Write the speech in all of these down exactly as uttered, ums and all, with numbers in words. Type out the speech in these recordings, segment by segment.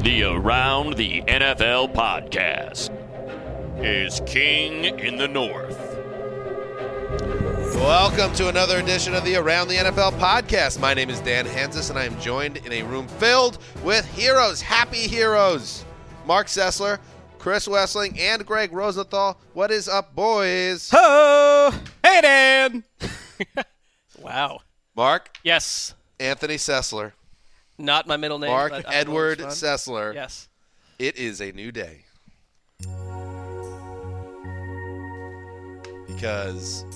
The Around the N F L podcast is King in the North. Welcome to another edition of the Around the N F L podcast. My name is Dan Hansis, and I am joined in a room filled with heroes, happy heroes. Mark Sessler, Chris Wessling, and Greg Rosenthal. What is up, boys? Ho! Hey, Dan! Wow. Mark? Yes. Anthony Sessler. Not my middle name. Mark but Edward I Sessler. Yes. It is a new day. Because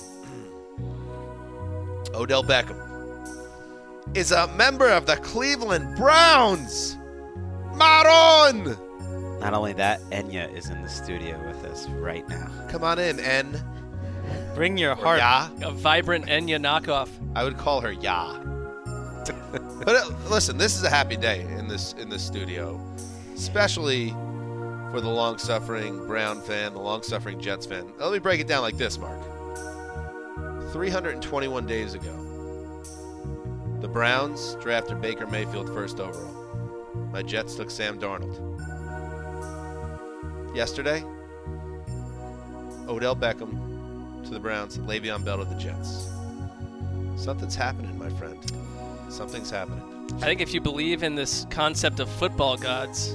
Odell Beckham is a member of the Cleveland Browns. Maron! Not only that, Enya is in the studio with us right now. Come on in, En. Bring your Or heart. Ya. A vibrant Enya knockoff. I would call her Ya. But uh, listen, this is a happy day in this in this studio, especially for the long-suffering Brown fan, the long-suffering Jets fan. Let me break it down like this, Mark. three hundred twenty-one days ago, the Browns drafted Baker Mayfield first overall. My Jets took Sam Darnold. Yesterday, Odell Beckham to the Browns, Le'Veon Bell to the Jets. Something's happening, my friend. Something's happening. I think if you believe in this concept of football gods,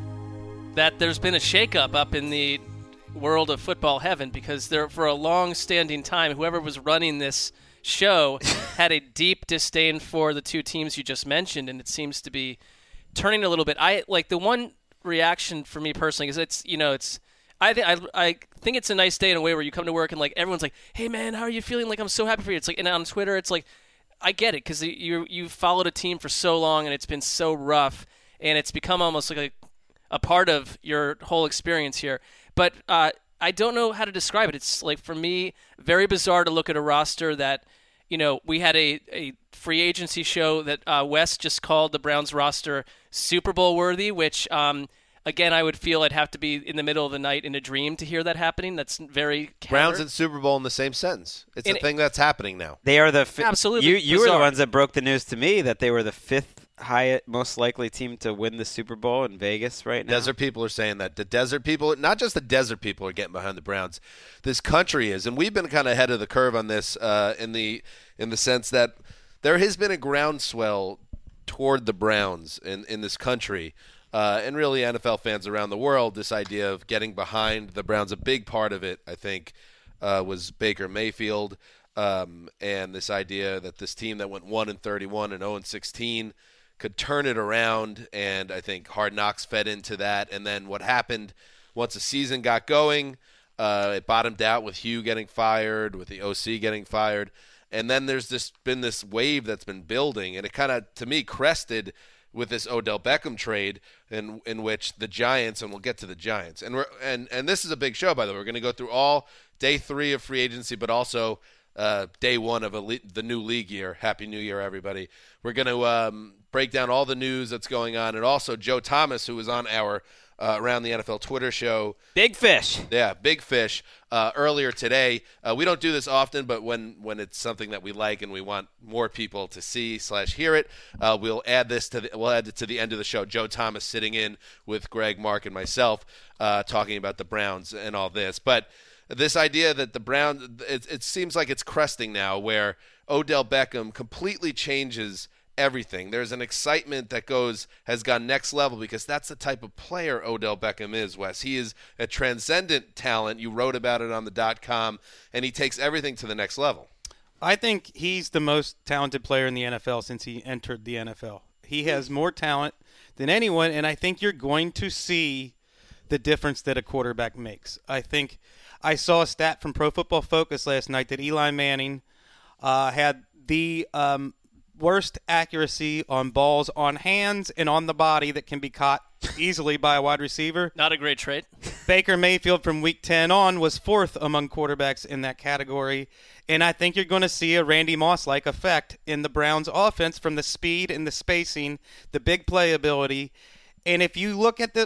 that there's been a shakeup up in the world of football heaven, because there, for a long-standing time, whoever was running this show had a deep disdain for the two teams you just mentioned, and it seems to be turning a little bit. I like the one reaction for me personally is it's you know it's I think I I think it's a nice day in a way where you come to work and like everyone's like, hey man, how are you feeling? Like, I'm so happy for you. It's like, and on Twitter it's like, I get it, because you you followed a team for so long and it's been so rough, and it's become almost like a, a part of your whole experience here. But uh, I don't know how to describe it. It's like, for me, very bizarre to look at a roster that, you know, we had a, a free agency show that uh, Wes just called the Browns roster Super Bowl worthy, which um, again, I would feel I'd have to be in the middle of the night in a dream to hear that happening. That's very counter. Browns and Super Bowl in the same sentence. It's And a thing that's happening now. They are the fi- Absolutely You, you were the bizarre. ones that broke the news to me that they were the fifth highest, most likely team to win the Super Bowl in Vegas right now. Desert people are saying that. The desert people, not just the desert people are getting behind the Browns. This country is, and we've been kind of ahead of the curve on this uh, in the in the sense that there has been a groundswell toward the Browns in, in this country. Uh, and really N F L fans around the world, this idea of getting behind the Browns, a big part of it, I think, uh, was Baker Mayfield, um, and this idea that this team that went one and thirty-one and oh and sixteen could turn it around, and I think Hard Knocks fed into that. And then what happened once the season got going, uh, it bottomed out with Hugh getting fired, with the O C getting fired, and then there's this been this wave that's been building, and it kind of, to me, crested with this Odell Beckham trade, in in which the Giants, and we'll get to the Giants, and we're and and this is a big show, by the way. We're going to go through all day three of free agency, but also uh, day one of a le- the new league year. Happy New Year, everybody! We're going to um, break down all the news that's going on, and also Joe Thomas, who was on our uh, Around the N F L Twitter show. Big fish. Yeah, big fish. Uh, earlier today, uh, we don't do this often, but when, when it's something that we like and we want more people to see slash hear it, uh, we'll add this to the, we'll add it to the end of the show. Joe Thomas sitting in with Greg, Mark, and myself, uh, talking about the Browns and all this. But this idea that the Browns, it, it seems like it's cresting now, where Odell Beckham completely changes everything. There's an excitement that goes has gone next level, because that's the type of player Odell Beckham is, Wes. He is a transcendent talent. You wrote about it on the dot com, and he takes everything to the next level. I think he's the most talented player in the N F L since he entered the N F L. He has more talent than anyone, and I think you're going to see the difference that a quarterback makes. I think I saw a stat from Pro Football Focus last night that Eli Manning uh, had the um, worst accuracy on balls on hands and on the body that can be caught easily by a wide receiver. Not a great trait. Baker Mayfield from week ten on was fourth among quarterbacks in that category. And I think you're going to see a Randy Moss-like effect in the Browns offense from the speed and the spacing, the big playability. And if you look at the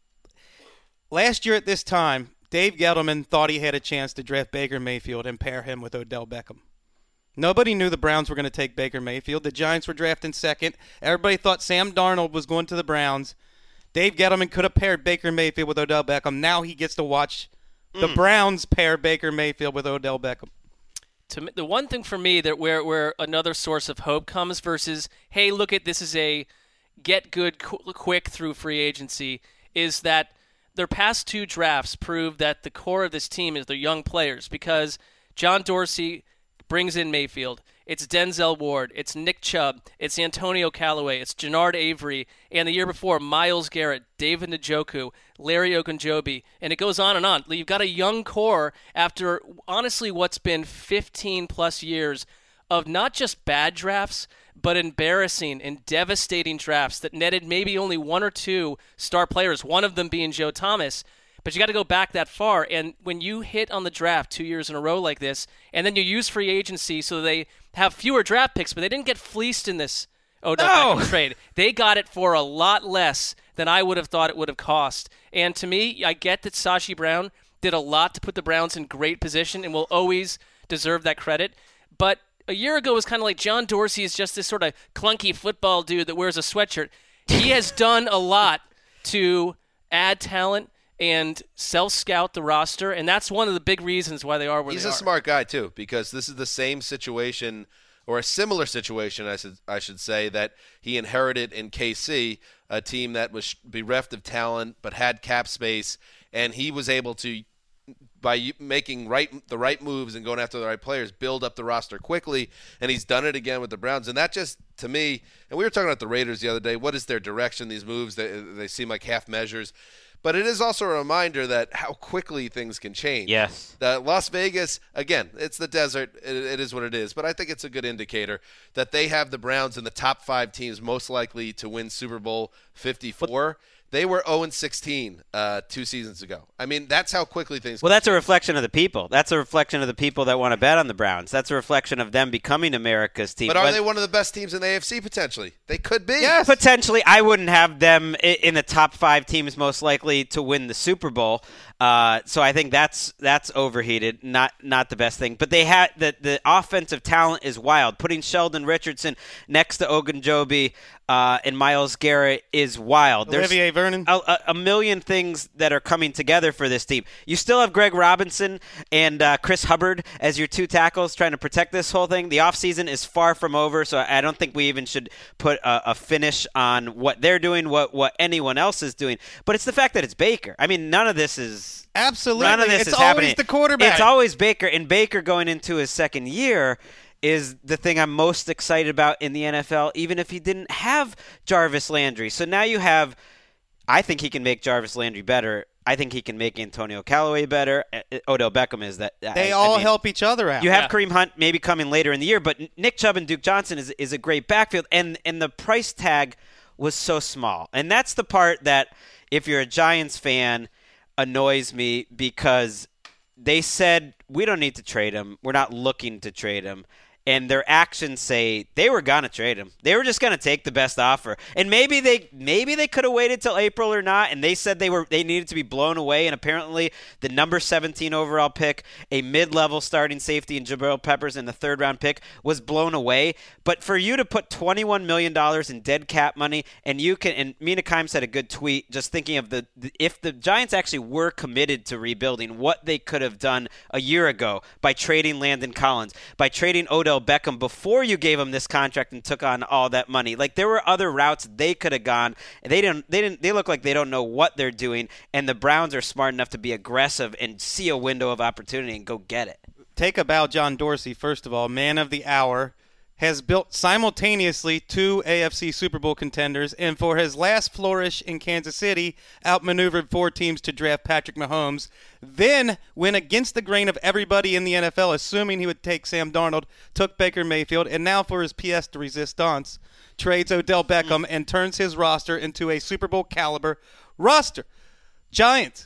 last year at this time, Dave Gettleman thought he had a chance to draft Baker Mayfield and pair him with Odell Beckham. Nobody knew the Browns were going to take Baker Mayfield. The Giants were drafting second. Everybody thought Sam Darnold was going to the Browns. Dave Gettleman could have paired Baker Mayfield with Odell Beckham. Now he gets to watch the mm. Browns pair Baker Mayfield with Odell Beckham. To me, the one thing for me that where where another source of hope comes versus, hey, look at this is a get good qu- quick through free agency, is that their past two drafts prove that the core of this team is their young players, because John Dorsey brings in Mayfield. It's Denzel Ward. It's Nick Chubb. It's Antonio Callaway. It's Jannard Avery. And the year before, Myles Garrett, David Njoku, Larry Ogunjobi. And it goes on and on. You've got a young core after, honestly, what's been fifteen-plus years of not just bad drafts, but embarrassing and devastating drafts that netted maybe only one or two star players, one of them being Joe Thomas. But you got to go back that far. And when you hit on the draft two years in a row like this, and then you use free agency so they have fewer draft picks, but they didn't get fleeced in this Odell no. Beckham trade. They got it for a lot less than I would have thought it would have cost. And to me, I get that Sashi Brown did a lot to put the Browns in great position and will always deserve that credit. But a year ago, it was kind of like John Dorsey is just this sort of clunky football dude that wears a sweatshirt. He has done a lot to add talent and self-scout the roster, and that's one of the big reasons why they are where He's they are. He's a smart guy, too, because this is the same situation, or a similar situation, I should, I should say, that he inherited in K C, a team that was bereft of talent but had cap space, and he was able to, by making right the right moves and going after the right players, build up the roster quickly, and he's done it again with the Browns. And that just, to me, and we were talking about the Raiders the other day, what is their direction, these moves? They, they seem like half measures. But it is also a reminder that how quickly things can change. Yes. The Las Vegas, again, it's the desert. It, it is what it is. But I think it's a good indicator that they have the Browns in the top five teams most likely to win Super Bowl fifty-four. But they were oh and sixteen uh, two seasons ago. I mean, that's how quickly things Well, that's a reflection of the people. That's a reflection of the people that want to bet on the Browns. That's a reflection of them becoming America's team. But are but, they one of the best teams in the A F C potentially? They could be. Yes. Potentially. I wouldn't have them in the top five teams most likely to win the Super Bowl. Uh, so I think that's that's overheated, not not the best thing. But they had the the offensive talent is wild. Putting Sheldon Richardson next to Ogunjobi uh, and Myles Garrett is wild. There's Olivier Vernon. A, a, a million things that are coming together for this team. You still have Greg Robinson and uh, Chris Hubbard as your two tackles trying to protect this whole thing. The offseason is far from over, so I don't think we even should put a, a finish on what they're doing, what what anyone else is doing. But it's the fact that it's Baker. I mean, none of this is Absolutely. None of this it's is always happening. the quarterback. It's always Baker, and Baker going into his second year is the thing I'm most excited about in the N F L, even if he didn't have Jarvis Landry. So now you have – I think he can make Jarvis Landry better. I think he can make Antonio Callaway better. Odell Beckham is that. They I, all I mean, help each other out. You have Yeah. Kareem Hunt maybe coming later in the year, but Nick Chubb and Duke Johnson is is a great backfield, and and the price tag was so small. And that's the part that, if you're a Giants fan – annoys me, because they said we don't need to trade him. We're not looking to trade him. And their actions say they were going to trade him. They were just going to take the best offer. And maybe they maybe they could have waited till April or not, and they said they were they needed to be blown away, and apparently the number seventeen overall pick, a mid-level starting safety in Jabril Peppers in the third round pick, was blown away. But for you to put twenty-one million dollars in dead cap money, and you can and Mina Kimes said a good tweet just thinking of the, the if the Giants actually were committed to rebuilding, what they could have done a year ago by trading Landon Collins, by trading Odell Beckham before you gave him this contract and took on all that money. Like, there were other routes they could have gone. They didn't. They didn't. They look like they don't know what they're doing. And the Browns are smart enough to be aggressive and see a window of opportunity and go get it. Take about John Dorsey, first of all, man of the hour, has built simultaneously two A F C Super Bowl contenders, and for his last flourish in Kansas City, outmaneuvered four teams to draft Patrick Mahomes, then went against the grain of everybody in the N F L, assuming he would take Sam Darnold, took Baker Mayfield, and now for his pièce de résistance, trades Odell Beckham and turns his roster into a Super Bowl caliber roster. Giants.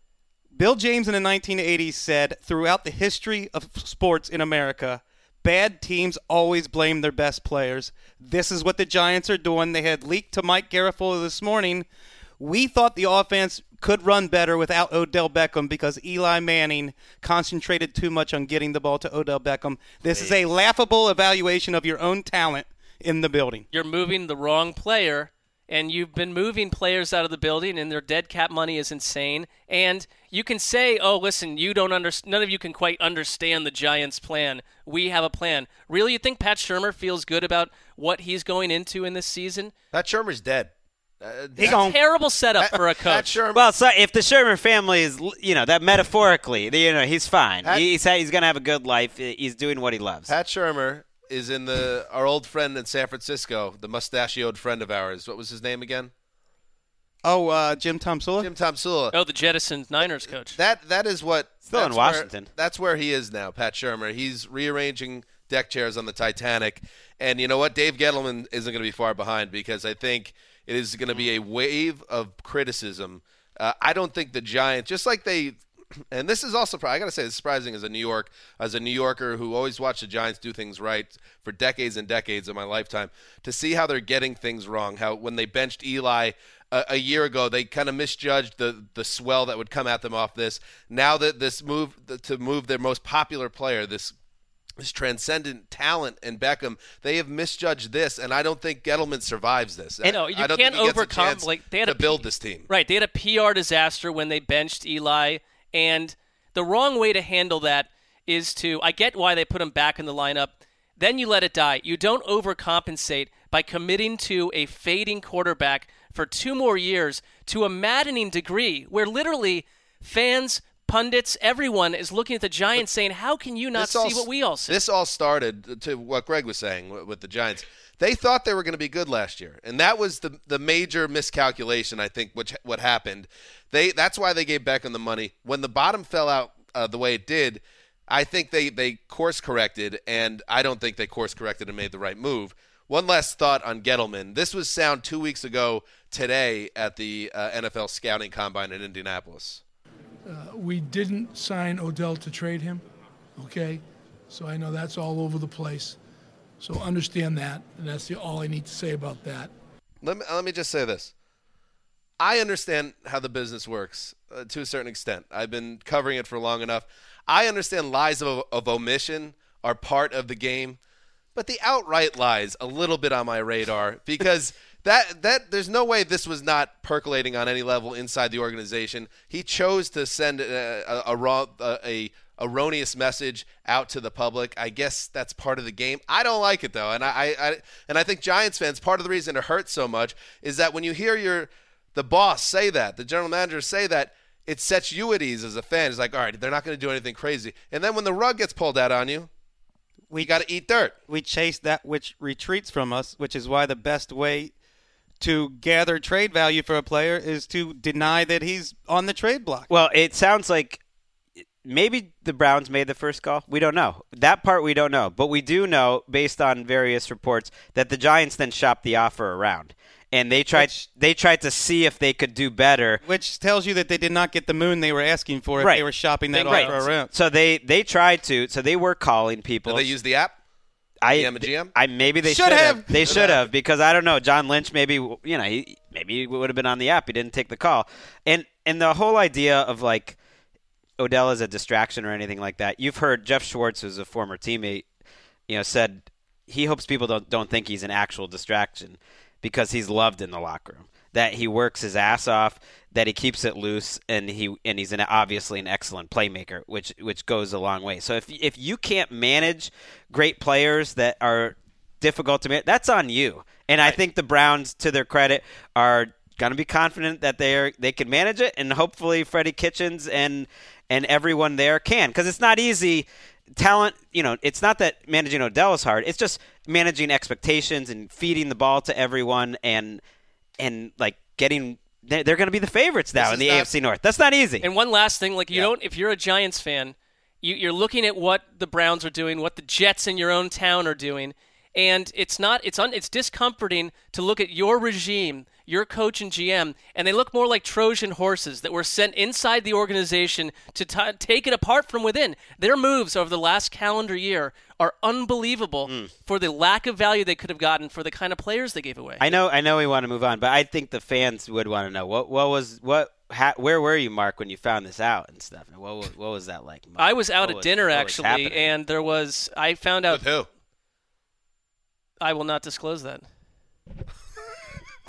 Bill James in the nineteen eighties said, throughout the history of sports in America, bad teams always blame their best players. This is what the Giants are doing. They had leaked to Mike Garafolo this morning. We thought the offense could run better without Odell Beckham because Eli Manning concentrated too much on getting the ball to Odell Beckham. This is a laughable evaluation of your own talent in the building. You're moving the wrong player and you've been moving players out of the building, and their dead cap money is insane. And you can say, oh, listen, you don't under- none of you can quite understand the Giants' plan. We have a plan. Really, you think Pat Shurmur feels good about what he's going into in this season? Pat Shurmur's dead. Uh, It's a terrible setup for a Pat coach. Shurmur, Well, so if the Sherman family is, you know, that metaphorically, you know, he's fine. Pat- he's he's going to have a good life. He's doing what he loves. Pat Shurmur is in the our old friend in San Francisco, the mustachioed friend of ours. What was his name again? Oh, uh, Jim Tomsula? Jim Tomsula. Oh, the Jettisons Niners coach. That that is what Still in that's where- Washington. that's where he is now, Pat Shurmur. He's rearranging deck chairs on the Titanic, and you know what? Dave Gettleman isn't going to be far behind because I think it is going to be a wave of criticism. Uh, I don't think the Giants, just like they, and this is also I got to say it's surprising as a New York as a New Yorker who always watched the Giants do things right for decades and decades of my lifetime, to see how they're getting things wrong. How when they benched Eli a, a year ago, they kind of misjudged the the swell that would come at them off this. Now that this move to move their most popular player, this this transcendent talent in Beckham, they have misjudged this, and I don't think Gettleman survives this. I know, you I don't can't think he gets a overcome- chance like, they had to a P- build this team. Right, they had a P R disaster when they benched Eli, and the wrong way to handle that is to, I get why they put him back in the lineup, then you let it die. You don't overcompensate by committing to a fading quarterback for two more years to a maddening degree where literally fans, pundits, everyone is looking at the Giants saying, how can you not This all- see what we all see? This all started to what Greg was saying w- with the Giants. They thought they were going to be good last year, and that was the the major miscalculation, I think, which what happened. They that's why they gave Beckham the money. When the bottom fell out uh, the way it did, I think they, they course corrected, and I don't think they course corrected and made the right move. One last thought on Gettleman. This was sound two weeks ago today at the uh, N F L Scouting Combine in Indianapolis. Uh, we didn't sign Odell to trade him, okay? So I know that's all over the place. So understand that, and that's the, all I need to say about that. Let me, let me just say this. I understand how the business works uh, to a certain extent. I've been covering it for long enough. I understand lies of, of omission are part of the game, but the outright lies a little bit on my radar because that that there's no way this was not percolating on any level inside the organization. He chose to send a, a, a, raw, a, a erroneous message out to the public. I guess that's part of the game. I don't like it though, and I, I, I and I think Giants fans, part of the reason it hurts so much is that when you hear your the boss say that, the general manager say that, it sets you at ease as a fan. It's like, all right, they're not going to do anything crazy. And then when the rug gets pulled out on you, we got to eat dirt. We chase that which retreats from us, which is why the best way to gather trade value for a player is to deny that he's on the trade block. Well, it sounds like maybe the Browns made the first call. We don't know. That part we don't know. But we do know, based on various reports, that the Giants then shopped the offer around. And they tried Which- they tried to see if they could do better. Which tells you that they did not get the moon they were asking for if Right. they were shopping that Right. offer around. So they, they tried to. So they were calling people. Did they use the app? I, G M and G M? I maybe they Should should have. have. They should have because I don't know. John Lynch maybe you know he maybe he would have been on the app. He didn't take the call. And and the whole idea of like Odell as a distraction or anything like that. You've heard Jeff Schwartz, who's a former teammate, you know, said he hopes people don't don't think he's an actual distraction because he's loved in the locker room. That he works his ass off, that he keeps it loose, and he and he's an, obviously an excellent playmaker, which which goes a long way. So if if you can't manage great players that are difficult to manage, that's on you. And I think the Browns, to their credit, are going to be confident that they are they can manage it, and hopefully Freddie Kitchens and and everyone there can, because it's not easy. Talent, you know, it's not that managing Odell is hard. It's just managing expectations and feeding the ball to everyone and. And like getting, they're, they're going to be the favorites now This in the is not- A F C North. That's not easy. And one last thing, like you Yeah. don't, if you're a Giants fan, you, you're looking at what the Browns are doing, what the Jets in your own town are doing, and it's not, it's un, it's discomforting to look at your regime, your coach and G M, and they look more like Trojan horses that were sent inside the organization to t- take it apart from within. Their moves over the last calendar year are unbelievable Mm. for the lack of value they could have gotten for the kind of players they gave away. I know, I know, we want to move on, but I think the fans would want to know what, what was, what, ha, where were you, Mark, when you found this out and stuff? And what, was, what was that like? Mark? I was out What at was- dinner what was actually, happening? and there was, I found out, With who? I will not disclose that.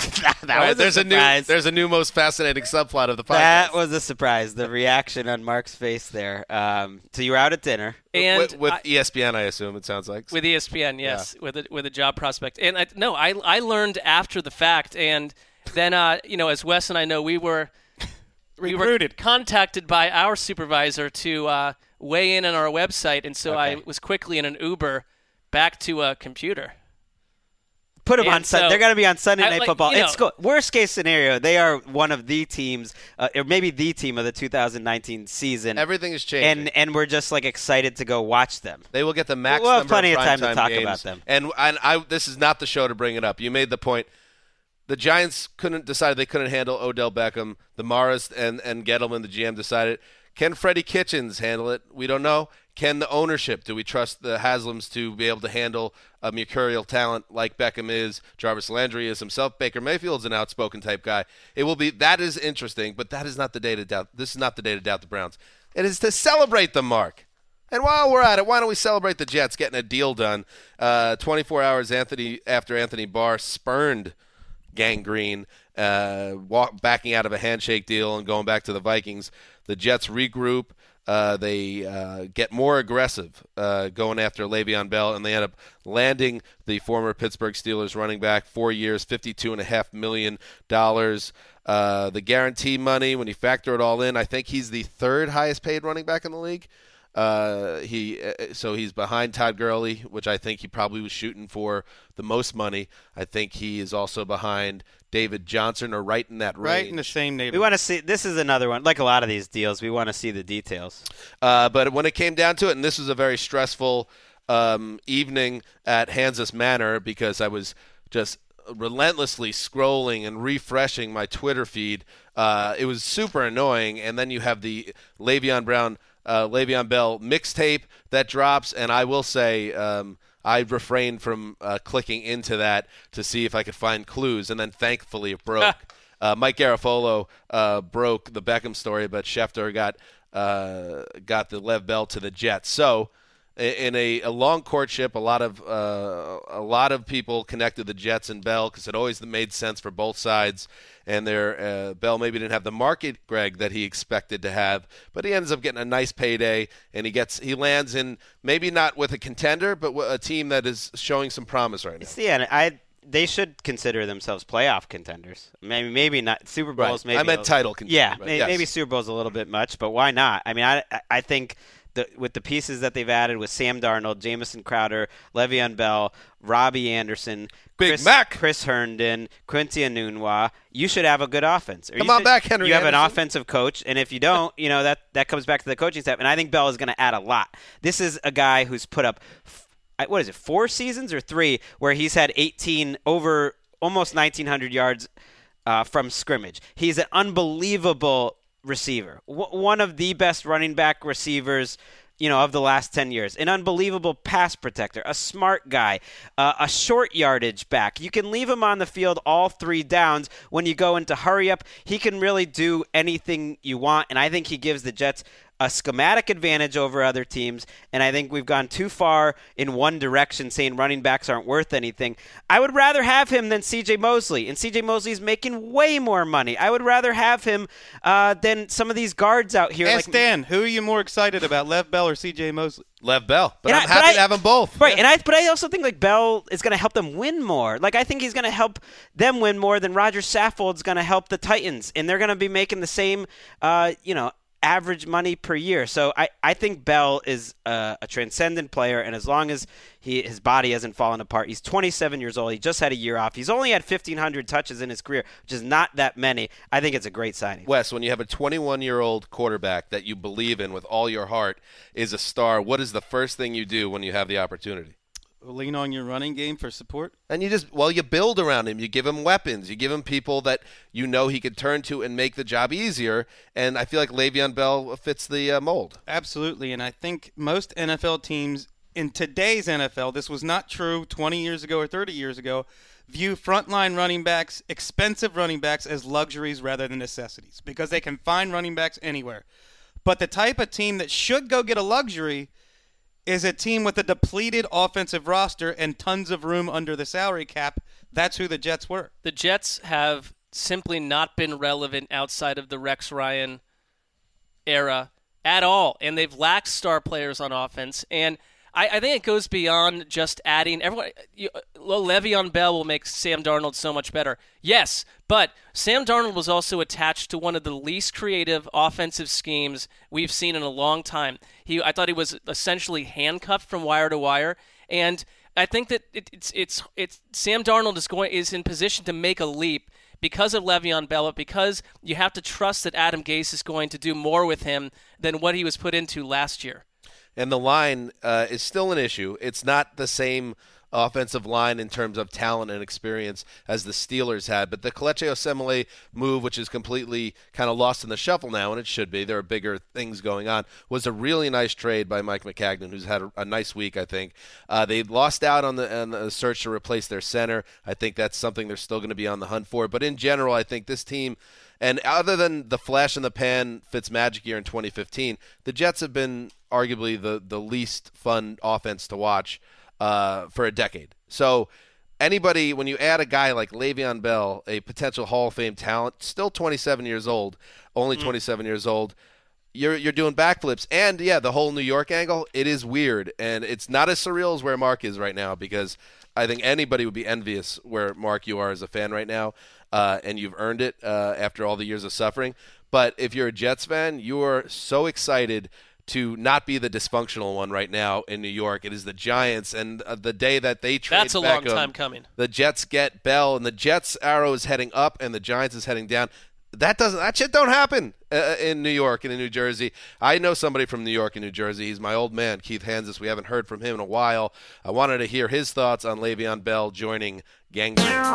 that Right, was there's a a new surprise. there's a new most fascinating subplot of the podcast. That was a surprise. The reaction on Mark's face there. Um, so you were out at dinner. And with, with I- E S P N, I assume it sounds like. with E S P N, yes, with a, with a job prospect. And I, no, I I learned after the fact, and then uh, you know, as Wes and I know, we were we were Recruited. contacted by our supervisor to uh, weigh in on our website, and so I Okay. was quickly in an Uber back to a computer. Put them And on Sunday. so- They're going to be on Sunday I, Night like, Football. you know- It's go- worst case scenario. They are one of the teams, uh, or maybe the team of the two thousand nineteen season. Everything is changing. and and we're just like excited to go watch them. They will get the max We'll have number plenty of of time to primetime talk games. about them. And and I this is not the show to bring it up. You made the point. The Giants couldn't decide they couldn't handle Odell Beckham. The Maras and and Gettleman, the G M, decided. Can Freddie Kitchens handle it? We don't know. Can the ownership? Do we trust the Haslams to be able to handle a mercurial talent like Beckham is? Jarvis Landry is himself. Baker Mayfield's an outspoken type guy. It will be that is interesting, but that is not the day to doubt. This is not the day to doubt the Browns. It is to celebrate them, Mark. And while we're at it, why don't we celebrate the Jets getting a deal done? Uh, twenty-four hours Anthony after Anthony Barr spurned gangrene, uh, walk, backing out of a handshake deal and going back to the Vikings. The Jets regroup. Uh, they uh, get more aggressive uh, going after Le'Veon Bell, and they end up landing the former Pittsburgh Steelers running back, four years, fifty-two point five million dollars. Uh, the guarantee money, when you factor it all in, I think he's the third highest paid running back in the league. Uh, he uh, so he's behind Todd Gurley, which I think he probably was shooting for the most money. I think he is also behind David Johnson, or right in that range. Right in the same We neighborhood. want to see. This is another one. Like a lot of these deals, we want to see the details. Uh, but when it came down to it, and this was a very stressful um, evening at Kansas Manor because I was just relentlessly scrolling and refreshing my Twitter feed. Uh, it was super annoying. And then you have the Le'Veon Brown, uh, Le'Veon Bell mixtape that drops, and I will say um, I refrained from uh, clicking into that to see if I could find clues, and then thankfully it broke. uh, Mike Garafolo uh, broke the Beckham story, but Schefter got uh, got the Lev Bell to the Jets. So in a, a long courtship, a lot of uh, a lot of people connected the Jets and Bell because it always made sense for both sides. And their uh, Bell maybe didn't have the market, Greg, that he expected to have, but he ends up getting a nice payday, and he gets he lands in maybe not with a contender, but with a team that is showing some promise right now. See, and I they should consider themselves playoff contenders. Maybe maybe not Super Bowls. Right. Maybe I meant a- title contender, Yeah, but may, yes. maybe Super Bowl's a little bit much, but why not? I mean, I I think. The, with the pieces that they've added with Sam Darnold, Jamison Crowder, Le'Veon Bell, Robbie Anderson, Big Chris, Mac. Chris Herndon, Quincy Anunwa, you should have a good offense. Or Come you on should- back, Henry You have an Anderson. offensive coach, and if you don't, you know that that comes back to the coaching staff. And I think Bell is going to add a lot. This is a guy who's put up, f- what is it, four seasons or three, where he's had eighteen over almost nineteen hundred yards uh, from scrimmage. He's an unbelievable receiver, w- one of the best running back receivers, you know, of the last ten years. An unbelievable pass protector, a smart guy, uh, a short yardage back. You can leave him on the field all three downs. When you go into hurry up, he can really do anything you want, and I think he gives the Jets a schematic advantage over other teams, and I think we've gone too far in one direction saying running backs aren't worth anything. I would rather have him than C J Mosley, and C J Mosley's making way more money. I would rather have him uh, than some of these guards out here. Ask like Dan, who are you more excited about, Lev Bell or C J Mosley? Lev Bell, but And I'm I- but happy I- to have them both. Right, and I but I also think like Bell is going to help them win more. Like I think he's going to help them win more than Roger Saffold's going to help the Titans, and they're going to be making the same, uh, you know, average money per year. So I, I think Bell is a, a transcendent player, and as long as he his body hasn't fallen apart, he's twenty-seven years old. He just had a year off. He's only had fifteen hundred touches in his career, which is not that many. I think it's a great signing. Wes, when you have a twenty-one-year-old quarterback that you believe in with all your heart is a star, what is the first thing you do when you have the opportunity? Lean on your running game for support. And you just, well, you build around him. You give him weapons. You give him people that you know he could turn to and make the job easier. And I feel like Le'Veon Bell fits the uh, mold. Absolutely, and I think most N F L teams in today's N F L, this was not true twenty years ago or thirty years ago, view frontline running backs, expensive running backs, as luxuries rather than necessities because they can find running backs anywhere. But the type of team that should go get a luxury is a team with a depleted offensive roster and tons of room under the salary cap That's who the Jets were. The Jets have simply not been relevant outside of the Rex Ryan era at all, and they've lacked star players on offense. And I, I think it goes beyond just adding everyone. You, Le'Veon Bell will make Sam Darnold so much better. Yes, but Sam Darnold was also attached to one of the least creative offensive schemes we've seen in a long time. He, I thought he was essentially handcuffed from wire to wire, and I think that it, it's it's it's Sam Darnold is going is in position to make a leap because of Le'Veon Bell, because you have to trust that Adam Gase is going to do more with him than what he was put into last year. And the line uh, is still an issue. It's not the same offensive line in terms of talent and experience as the Steelers had. But the Kelechi Osemele move, which is completely kind of lost in the shuffle now, and it should be, there are bigger things going on, was a really nice trade by Mike Maccagnan, who's had a, a nice week, I think. Uh, they lost out on the, on the search to replace their center. I think that's something they're still going to be on the hunt for. But in general, I think this team, and other than the flash in the pan Fitzmagic year in twenty fifteen, the Jets have been arguably the, the least fun offense to watch uh, for a decade. So anybody, when you add a guy like Le'Veon Bell, a potential Hall of Fame talent, still twenty-seven years old, only mm. twenty-seven years old, you're you're doing backflips. And, yeah, the whole New York angle, it is weird. And it's not as surreal as where Mark is right now, because I think anybody would be envious where, Mark, you are as a fan right now, uh, and you've earned it uh, after all the years of suffering. But if you're a Jets fan, you are so excited to not be the dysfunctional one right now in New York. It is the Giants, and uh, the day that they trade That's a Beckham, long time coming. The Jets get Bell, and the Jets' arrow is heading up, and the Giants is heading down. That doesn't. That shit don't happen uh, in New York and in New Jersey. I know somebody from New York and New Jersey. He's my old man, Keith Hansis. We haven't heard from him in a while. I wanted to hear his thoughts on Le'Veon Bell joining Gang Bang.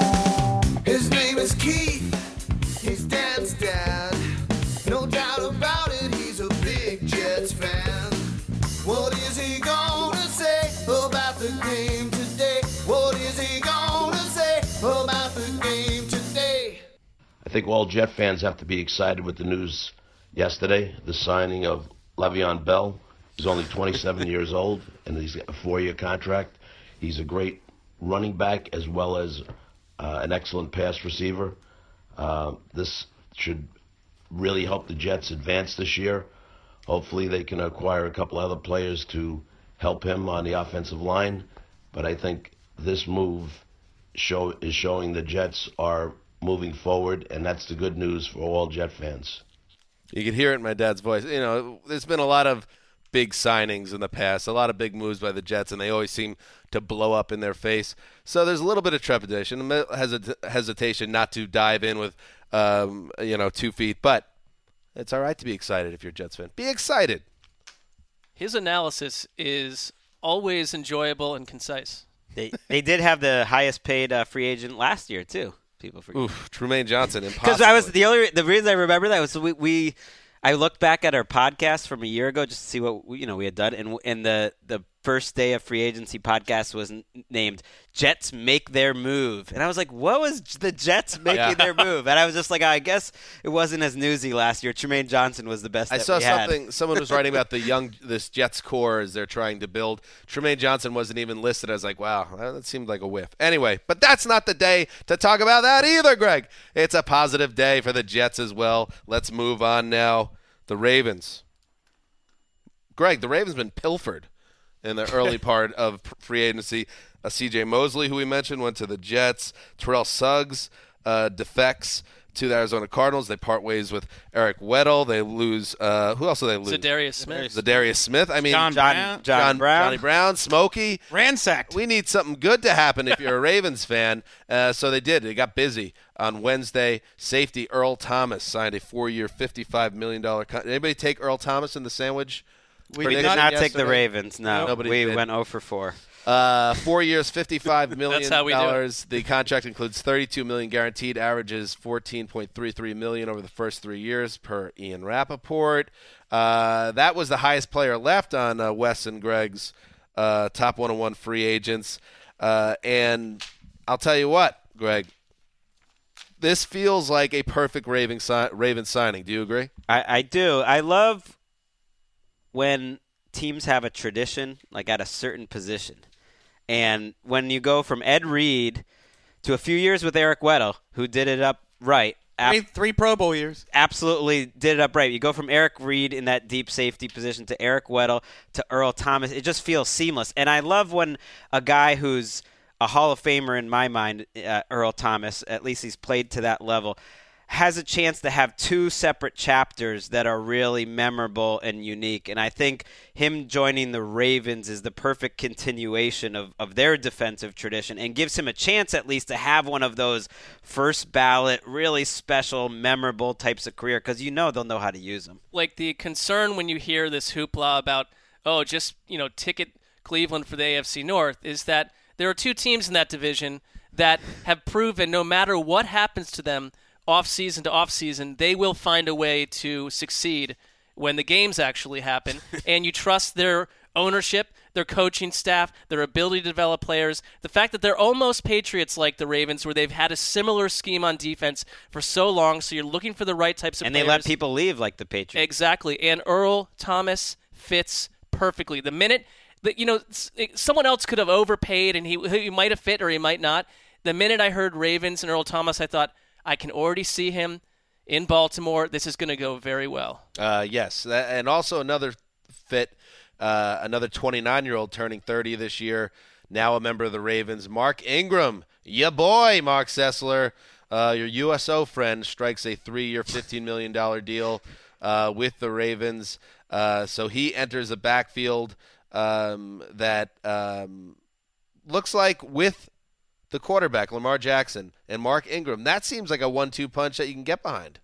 His name is Keith. He's Dan's dad. No doubt about it. He's a big Jets fan. What is he gonna say about the game today? What is he gonna say about the game today? I think all Jet fans have to be excited with the news yesterday, the signing of Le'Veon Bell. He's only twenty-seven years old, and he's got a four-year contract. He's a great running back as well as uh, an excellent pass receiver. Uh, this should really help the Jets advance this year. Hopefully they can acquire a couple other players to help him on the offensive line. But I think this move show is showing the Jets are moving forward, and that's the good news for all Jet fans. You can hear it in my dad's voice. You know, there's been a lot of big signings in the past, a lot of big moves by the Jets, and they always seem to blow up in their face. So there's a little bit of trepidation, hesit- hesitation not to dive in with, um, you know, two feet. But it's all right to be excited if you're a Jets fan. Be excited. His analysis is always enjoyable and concise. They they did have the highest paid uh, free agent last year too. People forget. Oof, Trumaine Johnson, impossible. Because I was the only the reason I remember that was we, we I looked back at our podcast from a year ago just to see what we, you know we had done, and and the the first day of free agency podcast was n- named Jets Make Their Move, and I was like, what was the Jets making yeah. their move? And I was just like, I guess it wasn't as newsy last year. Trumaine Johnson was the best. I that saw we had. something. Someone was writing about the young this Jets core as they're trying to build. Trumaine Johnson wasn't even listed. I was like, wow, that seemed like a whiff. Anyway, but that's not the day to talk about that either, Greg. It's a positive day for the Jets as well. Let's move on now. The Ravens. Greg, the Ravens been pilfered in the early part of free agency. Uh, C J Mosley, who we mentioned, went to the Jets. Terrell Suggs uh, defects to the Arizona Cardinals. They part ways with Eric Weddle. They lose uh, – who else do they lose? Zadarius Smith. Zadarius Smith. I mean, John John, Brown. John, John Brown. Johnny Brown, Smokey. Ransacked. We need something good to happen if you're a Ravens fan. Uh, so they did. They got busy. On Wednesday, safety Earl Thomas signed a four-year, fifty-five million dollars contract. Did anybody take Earl Thomas in the sandwich? We did not yesterday? take the Ravens. No, Nobody we did. went zero for four. Uh, four years, fifty-five million dollars. That's how we do it. The contract includes thirty-two million dollars guaranteed, averages fourteen point three three million dollars over the first three years per Ian Rappaport. Uh, that was the highest player left on uh, Wes and Greg's uh, top one oh one free agents. Uh, and I'll tell you what, Greg, this feels like a perfect Raven, si- Raven signing. Do you agree? I, I do. I love when teams have a tradition, like at a certain position. And when you go from Ed Reed to a few years with Eric Weddle, who did it up right. Three, three Pro Bowl years. Absolutely did it up right. You go from Eric Reed in that deep safety position to Eric Weddle to Earl Thomas. It just feels seamless. And I love when a guy who's a Hall of Famer in my mind, uh, Earl Thomas, at least he's played to that level, has a chance to have two separate chapters that are really memorable and unique. And I think him joining the Ravens is the perfect continuation of, of their defensive tradition and gives him a chance at least to have one of those first ballot, really special, memorable types of career because you know they'll know how to use them. Like the concern when you hear this hoopla about, oh, just, you know, ticket Cleveland for the A F C North is that there are two teams in that division that have proven no matter what happens to them off-season to off-season, they will find a way to succeed when the games actually happen. And you trust their ownership, their coaching staff, their ability to develop players. The fact that they're almost Patriots like the Ravens, where they've had a similar scheme on defense for so long, so you're looking for the right types of and players. And they let people leave like the Patriots. Exactly. And Earl Thomas fits perfectly. The minute that, you know, someone else could have overpaid and he, he might have fit or he might not. The minute I heard Ravens and Earl Thomas, I thought, I can already see him in Baltimore. This is going to go very well. Uh, yes, and also another fit, uh, another twenty-nine-year-old turning thirty this year, now a member of the Ravens. Mark Ingram, ya boy, Mark Sessler, uh, your U S O friend, strikes a three-year, fifteen million dollars deal uh, with the Ravens. Uh, so he enters a backfield um, that um, looks like with the quarterback, Lamar Jackson, and Mark Ingram. That seems like a one two punch that you can get behind.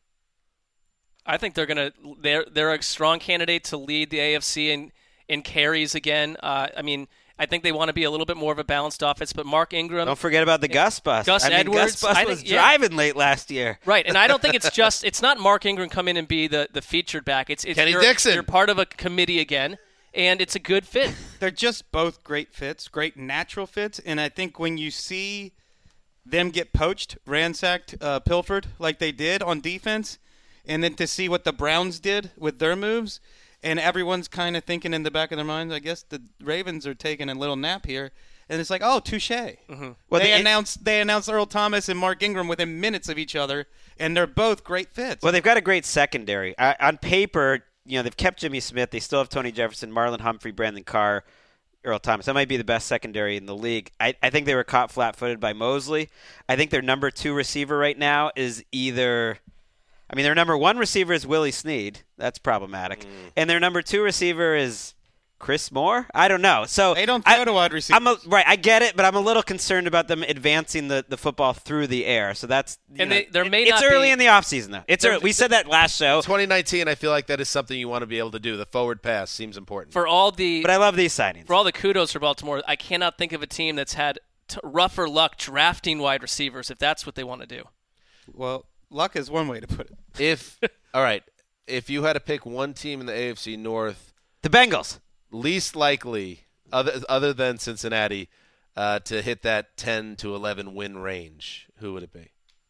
I think they're gonna they're they're a strong candidate to lead the A F C in in carries again. Uh, I mean, I think they want to be a little bit more of a balanced offense. But Mark Ingram, don't forget about the Gus bus. Gus I mean, Edwards, Gus bus I was think, yeah. driving late last year, right? And I don't think it's just it's not Mark Ingram come in and be the, the featured back. It's, it's Kenny you're, Dixon. You're part of a committee again, and it's a good fit. They're just both great fits, great natural fits, and I think when you see them get poached, ransacked, uh, pilfered like they did on defense, and then to see what the Browns did with their moves, and everyone's kind of thinking in the back of their minds, I guess the Ravens are taking a little nap here, and it's like, oh, touche. Mm-hmm. Well, they, they announced they announced Earl Thomas and Mark Ingram within minutes of each other, and they're both great fits. Well, they've got a great secondary. I, on paper, you know, they've kept Jimmy Smith. They still have Tony Jefferson, Marlon Humphrey, Brandon Carr, Earl Thomas. That might be the best secondary in the league. I, I think they were caught flat-footed by Mosley. I think their number two receiver right now is either – I mean, their number one receiver is Willie Snead. That's problematic. Mm. And their number two receiver is Chris Moore? I don't know. So they don't throw I, to wide receivers. I'm a, right, I get it, but I'm a little concerned about them advancing the, the football through the air. So that's and know, they, there may it, not it's early be, in the offseason, though. It's early. We said that last show. twenty nineteen, I feel like that is something you want to be able to do. The forward pass seems important. For all the But I love these signings. For all the kudos for Baltimore, I cannot think of a team that's had t- rougher luck drafting wide receivers if that's what they want to do. Well, luck is one way to put it. If all right, if you had to pick one team in the A F C North, the Bengals. Least likely, other other than Cincinnati, uh, to hit that ten to eleven win range, who would it be?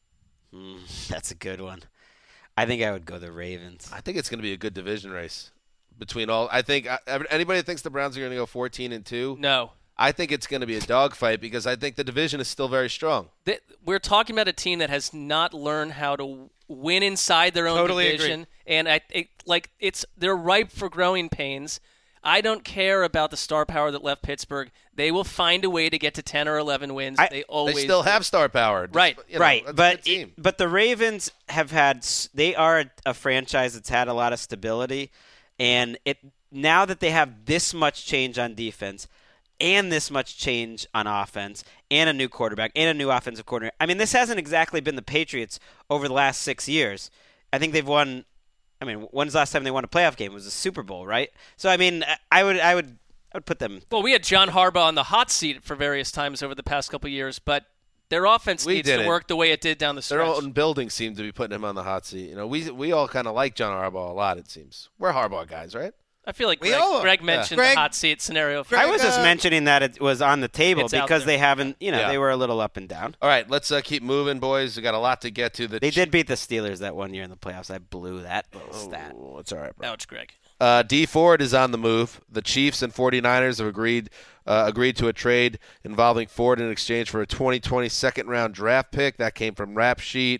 Mm, that's a good one. I think I would go the Ravens. I think it's going to be a good division race between all. I think uh, anybody that thinks the Browns are going to go fourteen and two. No. I think it's going to be a dogfight because I think the division is still very strong. We're talking about a team that has not learned how to win inside their own totally division, agree. and I it, like it's they're ripe for growing pains. I don't care about the star power that left Pittsburgh. They will find a way to get to ten or eleven wins. I, they always they still do. have star power, right? You know, right, that's but a good team. It, but the Ravens have had they are a, a franchise that's had a lot of stability, and it now that they have this much change on defense and this much change on offense and a new quarterback and a new offensive coordinator. I mean, this hasn't exactly been the Patriots over the last six years. I think they've won. I mean, when's the last time they won a playoff game? It was a Super Bowl, right? So, I mean, I would, I would, I would put them. Well, we had John Harbaugh on the hot seat for various times over the past couple of years, but their offense We needs did to it. work the way it did down the Their stretch. own building seemed to be putting him on the hot seat. You know, we we all kind of like John Harbaugh a lot. It seems we're Harbaugh guys, right? I feel like We Greg, all are. Greg mentioned Greg- the hot seat scenario. For I was just uh, mentioning that it was on the table It's out because there. they haven't, you know, Yeah. they were a little up and down. All right, let's uh, keep moving, boys. We got a lot to get to. The They did beat the Steelers that one year in the playoffs. I blew that little stat. Oh, it's all right, bro. Ouch, Greg. Uh, D Ford is on the move. The Chiefs and 49ers have agreed uh, agreed to a trade involving Ford in exchange for a twenty twenty second-round draft pick. That came from Rap Sheet.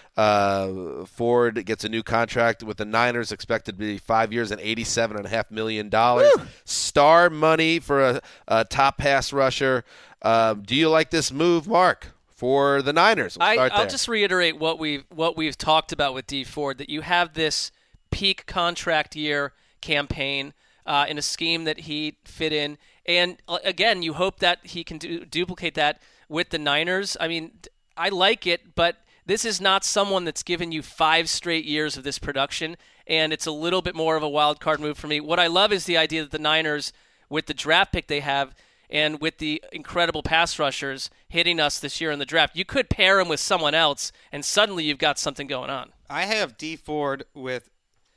Uh, Ford gets a new contract with the Niners, expected to be five years and eighty-seven point five million dollars. Woo! Star money for a, a top pass rusher. Uh, do you like this move, Mark, for the Niners? We'll I, start I'll there. just reiterate what we've, what we've talked about with D Ford, that you have this peak contract year campaign uh, in a scheme that he fit in. And, uh, again, you hope that he can do, duplicate that with the Niners. I mean, I like it, but this is not someone that's given you five straight years of this production, and it's a little bit more of a wild card move for me. What I love is the idea that the Niners, with the draft pick they have and with the incredible pass rushers hitting us this year in the draft, you could pair him with someone else, and suddenly you've got something going on. I have D Ford with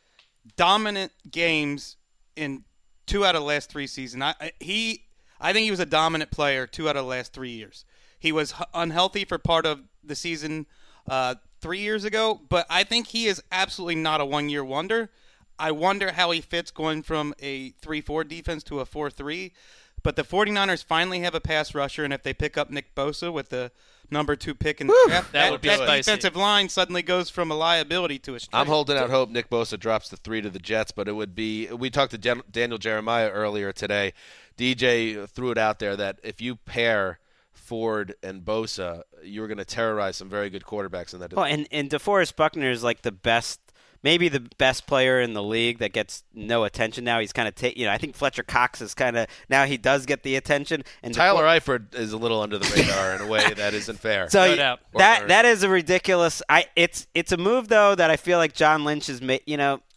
dominant games in two out of the last three seasons. I, he, I think he was a dominant player two out of the last three years. He was h- unhealthy for part of the season Uh, three years ago, but I think he is absolutely not a one-year wonder. I wonder how he fits going from a three four defense to a four three. But the 49ers finally have a pass rusher, and if they pick up Nick Bosa with the number two pick in the Woo, draft, that that, would be that spicy. defensive line suddenly goes from a liability to a strength. I'm holding out hope Nick Bosa drops the three to the Jets, but it would be – we talked to Jan- Daniel Jeremiah earlier today. D J threw it out there that if you pair – Ford and Bosa, you were going to terrorize some very good quarterbacks in that. Well, and, and DeForest Buckner is like the best, maybe the best player in the league that gets no attention now. He's kind of, ta- you know, I think Fletcher Cox is kind of, now he does get the attention. And Tyler DeFore- Eifert is a little under the radar in a way that isn't fair. So No you- doubt. that that is a ridiculous. I it's it's a move though that I feel like John Lynch has made. You know,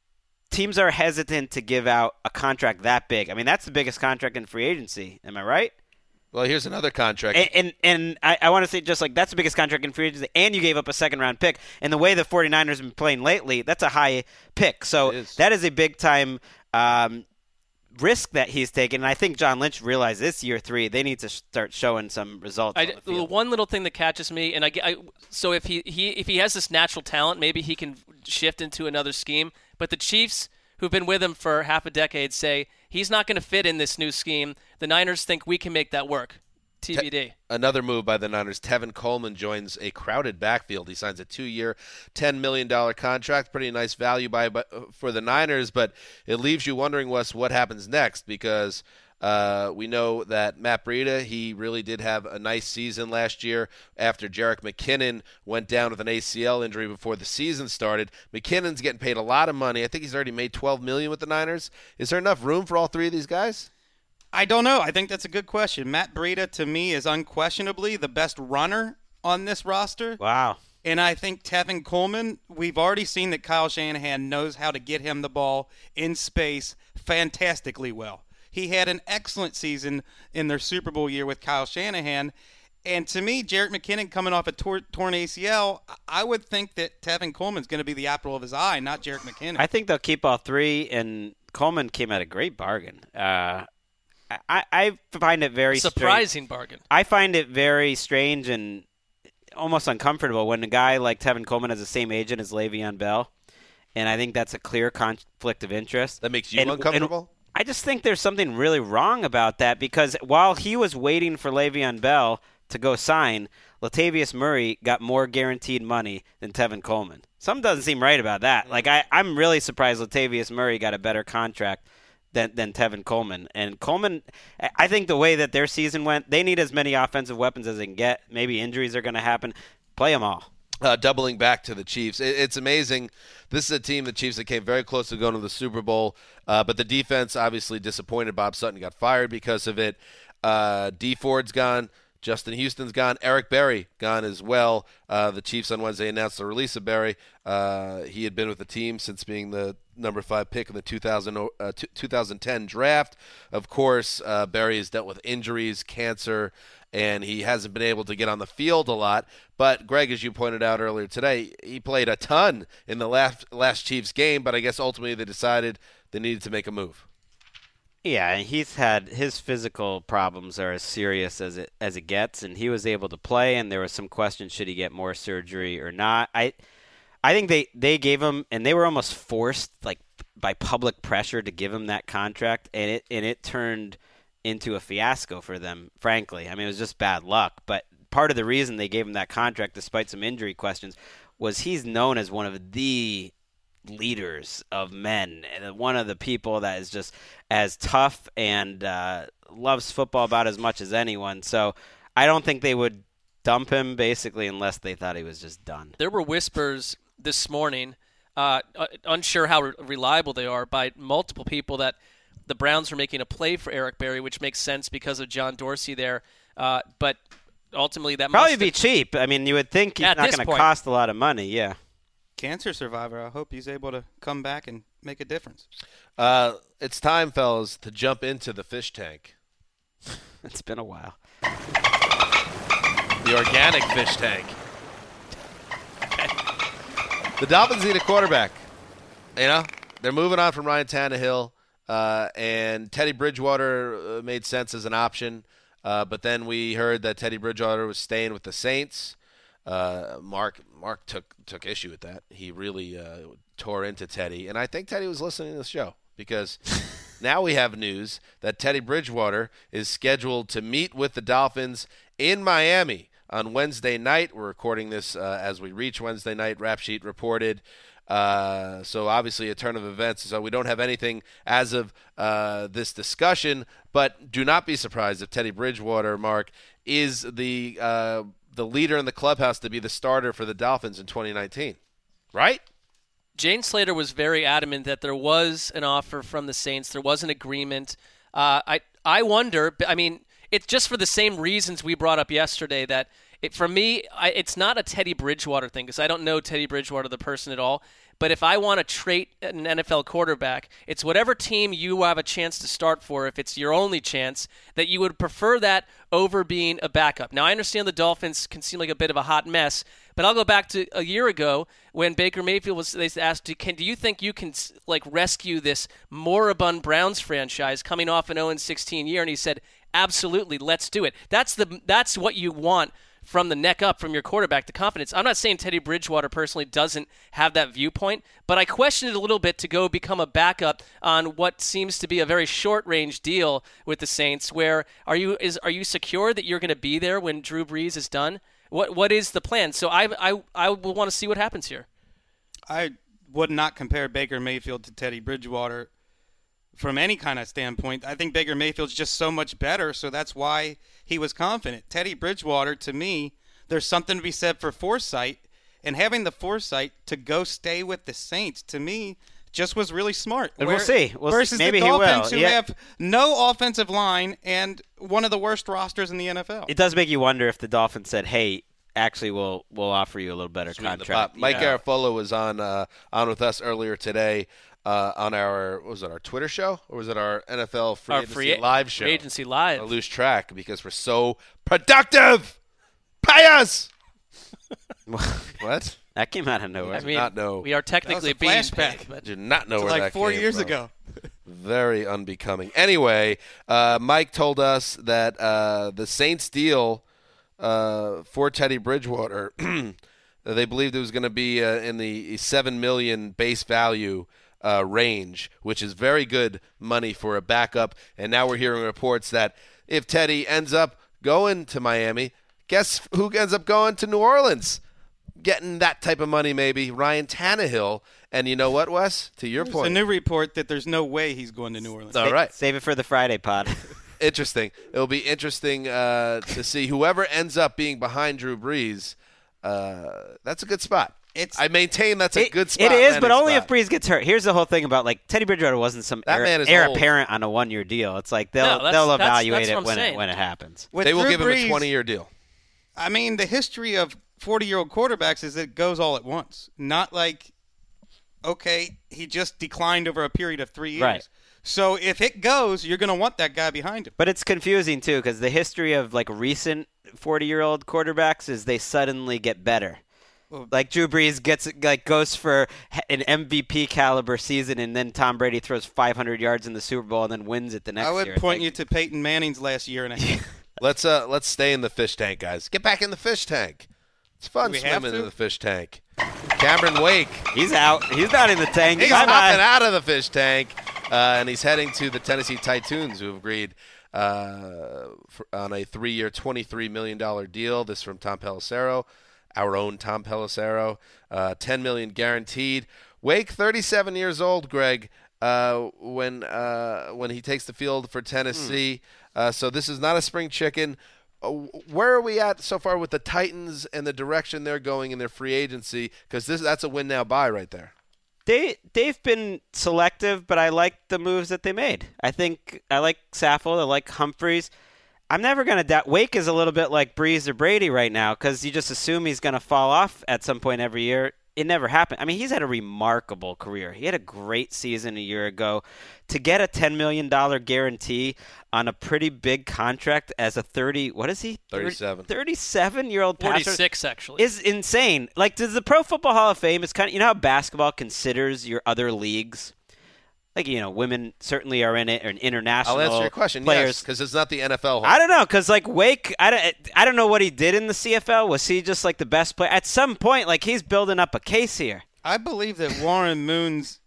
teams are hesitant to give out a contract that big. I mean, that's the biggest contract in free agency. Am I right? Well, here's another contract. And and, and I, I want to say just like that's the biggest contract in free agency, and you gave up a second round pick. And the way the 49ers have been playing lately, that's a high pick. So It is. that is a big time um, risk that he's taken. And I think John Lynch realized this year three they need to start showing some results. I, on the the field. one little thing that catches me, and I, I so if he, he if he has this natural talent, maybe he can shift into another scheme. But the Chiefs, who've been with him for half a decade, say he's not going to fit in this new scheme. The Niners think we can make that work. T B D. Another move by the Niners. Tevin Coleman joins a crowded backfield. He signs a two-year, ten million dollars contract. Pretty nice value by, by for the Niners, but it leaves you wondering, Wes, what happens next, because uh, we know that Matt Breida, he really did have a nice season last year after Jerick McKinnon went down with an A C L injury before the season started. McKinnon's getting paid a lot of money. I think he's already made twelve million dollars with the Niners. Is there enough room for all three of these guys? I don't know. I think that's a good question. Matt Breida, to me, is unquestionably the best runner on this roster. Wow. And I think Tevin Coleman, we've already seen that Kyle Shanahan knows how to get him the ball in space fantastically well. He had an excellent season in their Super Bowl year with Kyle Shanahan. And to me, Jerick McKinnon coming off a tor- torn A C L, I would think that Tevin Coleman's going to be the apple of his eye, not Jerick McKinnon. I think they'll keep all three, and Coleman came at a great bargain. Uh, I, I find it very Surprising strange. bargain. I find it very strange and almost uncomfortable when a guy like Tevin Coleman has the same agent as Le'Veon Bell, and I think that's a clear conflict of interest. That makes you And- uncomfortable? and I just think there's something really wrong about that, because while he was waiting for Le'Veon Bell to go sign, Latavius Murray got more guaranteed money than Tevin Coleman. Something doesn't seem right about that. Like I, I'm really surprised Latavius Murray got a better contract than than Tevin Coleman. And Coleman, I think the way that their season went, they need as many offensive weapons as they can get. Maybe injuries are going to happen. Play them all. Uh, doubling back to the Chiefs. It, it's amazing. This is a team, the Chiefs, that came very close to going to the Super Bowl, uh, but the defense obviously disappointed. Bob Sutton got fired because of it. Uh, D Ford's gone. Justin Houston's gone. Eric Berry gone as well. Uh, the Chiefs on Wednesday announced the release of Berry. Uh, he had been with the team since being the number five pick in the two thousand, uh, two thousand ten draft. Of course, uh, Berry has dealt with injuries, cancer, and he hasn't been able to get on the field a lot. But, Greg, as you pointed out earlier today, he played a ton in the last, last Chiefs game, but I guess ultimately they decided they needed to make a move. Yeah, and he's had his physical problems are as serious as it as it gets, and he was able to play. And there was some question, should he get more surgery or not? I, I think they, they gave him, and they were almost forced, like by public pressure to give him that contract, and it and it turned into a fiasco for them, frankly. I mean, it was just bad luck. But part of the reason they gave him that contract, despite some injury questions, was he's known as one of the leaders of men, and one of the people that is just as tough and uh, loves football about as much as anyone. So I don't think they would dump him, basically, unless they thought he was just done. There were whispers this morning, uh, unsure how re- reliable they are, by multiple people that the Browns were making a play for Eric Berry, which makes sense because of John Dorsey there. Uh, but ultimately, that probably must be have, cheap. I mean, you would think he's At not this going to point. cost a lot of money. Yeah. Cancer survivor. I hope he's able to come back and make a difference. Uh, it's time, fellas, to jump into the fish tank. It's been a while. The organic fish tank. The Dolphins need a quarterback. You know, they're moving on from Ryan Tannehill, uh, and Teddy Bridgewater uh, made sense as an option. Uh, but then we heard that Teddy Bridgewater was staying with the Saints. Uh, Mark Mark took took issue with that. He really uh, tore into Teddy, and I think Teddy was listening to the show because now we have news that Teddy Bridgewater is scheduled to meet with the Dolphins in Miami on Wednesday night. We're recording this uh, as we reach Wednesday night. Rap Sheet reported. Uh, so obviously a turn of events. So we don't have anything as of uh, this discussion, but do not be surprised if Teddy Bridgewater, Mark, is the uh, the leader in the clubhouse to be the starter for the Dolphins in twenty nineteen. Right? Jane Slater was very adamant that there was an offer from the Saints. There was an agreement. Uh, I I wonder, I mean, it's just for the same reasons we brought up yesterday that it, for me, I, it's not a Teddy Bridgewater thing because I don't know Teddy Bridgewater, the person, at all. But if I want to trait an N F L quarterback, it's whatever team you have a chance to start for, if it's your only chance, that you would prefer that over being a backup. Now, I understand the Dolphins can seem like a bit of a hot mess, but I'll go back to a year ago when Baker Mayfield was they asked, can, do you think you can like rescue this moribund Browns franchise coming off an oh and sixteen year? And he said, absolutely, let's do it. That's the that's what you want from the neck up from your quarterback, the confidence. I'm not saying Teddy Bridgewater personally doesn't have that viewpoint, but I question it a little bit to go become a backup on what seems to be a very short-range deal with the Saints, where are you is are you secure that you're going to be there when Drew Brees is done? What What is the plan? So I, I, I will want to see what happens here. I would not compare Baker Mayfield to Teddy Bridgewater from any kind of standpoint. I think Baker Mayfield's just so much better, so that's why he was confident. Teddy Bridgewater, to me, there's something to be said for foresight, and having the foresight to go stay with the Saints, to me, just was really smart. And Where, we'll see. We'll versus see. Maybe the he will. Dolphins, who Yeah. have no offensive line and one of the worst rosters in the N F L. It does make you wonder if the Dolphins said, hey, actually, we'll we'll offer you a little better Sweeten the contract. pot. Mike Yeah. Garafolo was on uh, on with us earlier today uh, on our what was it our Twitter show or was it our N F L free Our agency free live show? Free agency live. I lose track because we're so productive. Pay us. What? That came out of nowhere. I mean, not know. we are technically That was a being flashback. paid, but Did not know To where like that four came years from. ago. Very unbecoming. Anyway, uh, Mike told us that uh, the Saints deal uh, for Teddy Bridgewater, they believed it was going to be uh, in the seven million dollars base value uh, range, which is very good money for a backup. And now we're hearing reports that if Teddy ends up going to Miami, guess who ends up going to New Orleans? Getting that type of money, maybe Ryan Tannehill. And you know what, Wes? To your There's point, a new report that there's no way he's going to New Orleans. all right. Save it for the Friday pod. Interesting. It'll be interesting uh, to see whoever ends up being behind Drew Brees. Uh, that's a good spot. It's- I maintain that's a It- good spot. It is, but landing only spot. if Breeze gets hurt. Here's the whole thing about like Teddy Bridgewater wasn't some That heir, man is heir old. apparent on a one-year deal. It's like they'll No, that's- they'll that's- evaluate that's it what I'm when it saying. when it happens. With They will Drew give him Brees, a twenty-year deal. I mean, the history of forty-year-old quarterbacks is it goes all at once. Not like, okay, he just declined over a period of three years. Right. So if it goes, you're going to want that guy behind him. But it's confusing too because the history of like recent forty-year-old quarterbacks is they suddenly get better. Well- Like Drew Brees gets like goes for an M V P caliber season, and then Tom Brady throws five hundred yards in the Super Bowl and then wins it the next I would year. point Like, you to Peyton Manning's last year and a half. Let's uh let's stay in the fish tank, guys. Get back in the fish tank. It's fun we have swimming to? in the fish tank. Cameron Wake. He's out. He's not in the tank. He's Bye-bye. hopping out of the fish tank, uh, and he's heading to the Tennessee Titans, who have agreed uh, for, on a three-year, twenty-three million dollars deal. This from Tom Pelissero, our own Tom Pelissero. Uh, ten million dollars guaranteed. Wake, thirty-seven years old, Greg, uh, when uh, when he takes the field for Tennessee. Mm. Uh, so this is not a spring chicken. Uh, where are we at so far with the Titans and the direction they're going in their free agency? Because this that's a win now buy right there. They they've been selective, but I like the moves that they made. I think I like Saffold. I like Humphreys. I'm never going to doubt. Wake is a little bit like Breeze or Brady right now because you just assume he's going to fall off at some point every year. It never happened. I mean, he's had a remarkable career. He had a great season a year ago. To get a ten million dollars guarantee on a pretty big contract as a thirty, what is he? thirty-seven. thirty-seven-year-old passer forty-six, actually. is insane. Like, does the Pro Football Hall of Fame is kind of, you know how basketball considers your other leagues? Like, you know, women certainly are in it, or international I'll answer your question, players. yes, because it's not the N F L. I don't know, because, like, Wake, I don't, I don't know what he did in the C F L. Was he just, like, the best player? At some point, like, he's building up a case here. I believe that Warren Moon's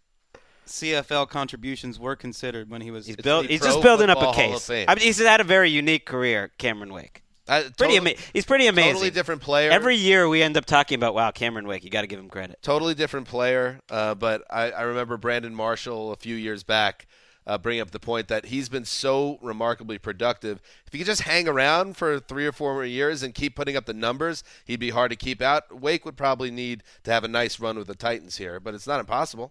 C F L contributions were considered when he was. He's, It's build, the he's Pro just building up Football a Hall of case. Fame. I mean, he's had a very unique career, Cameron Wake. Uh, Pretty totally, ama- He's pretty amazing. Totally different player. Every year we end up talking about, wow, Cameron Wake, you got to give him credit. Totally different player. Uh, but I, I remember Brandon Marshall a few years back uh, bringing up the point that he's been so remarkably productive. If he could just hang around for three or four more years and keep putting up the numbers, he'd be hard to keep out. Wake would probably need to have a nice run with the Titans here, but it's not impossible.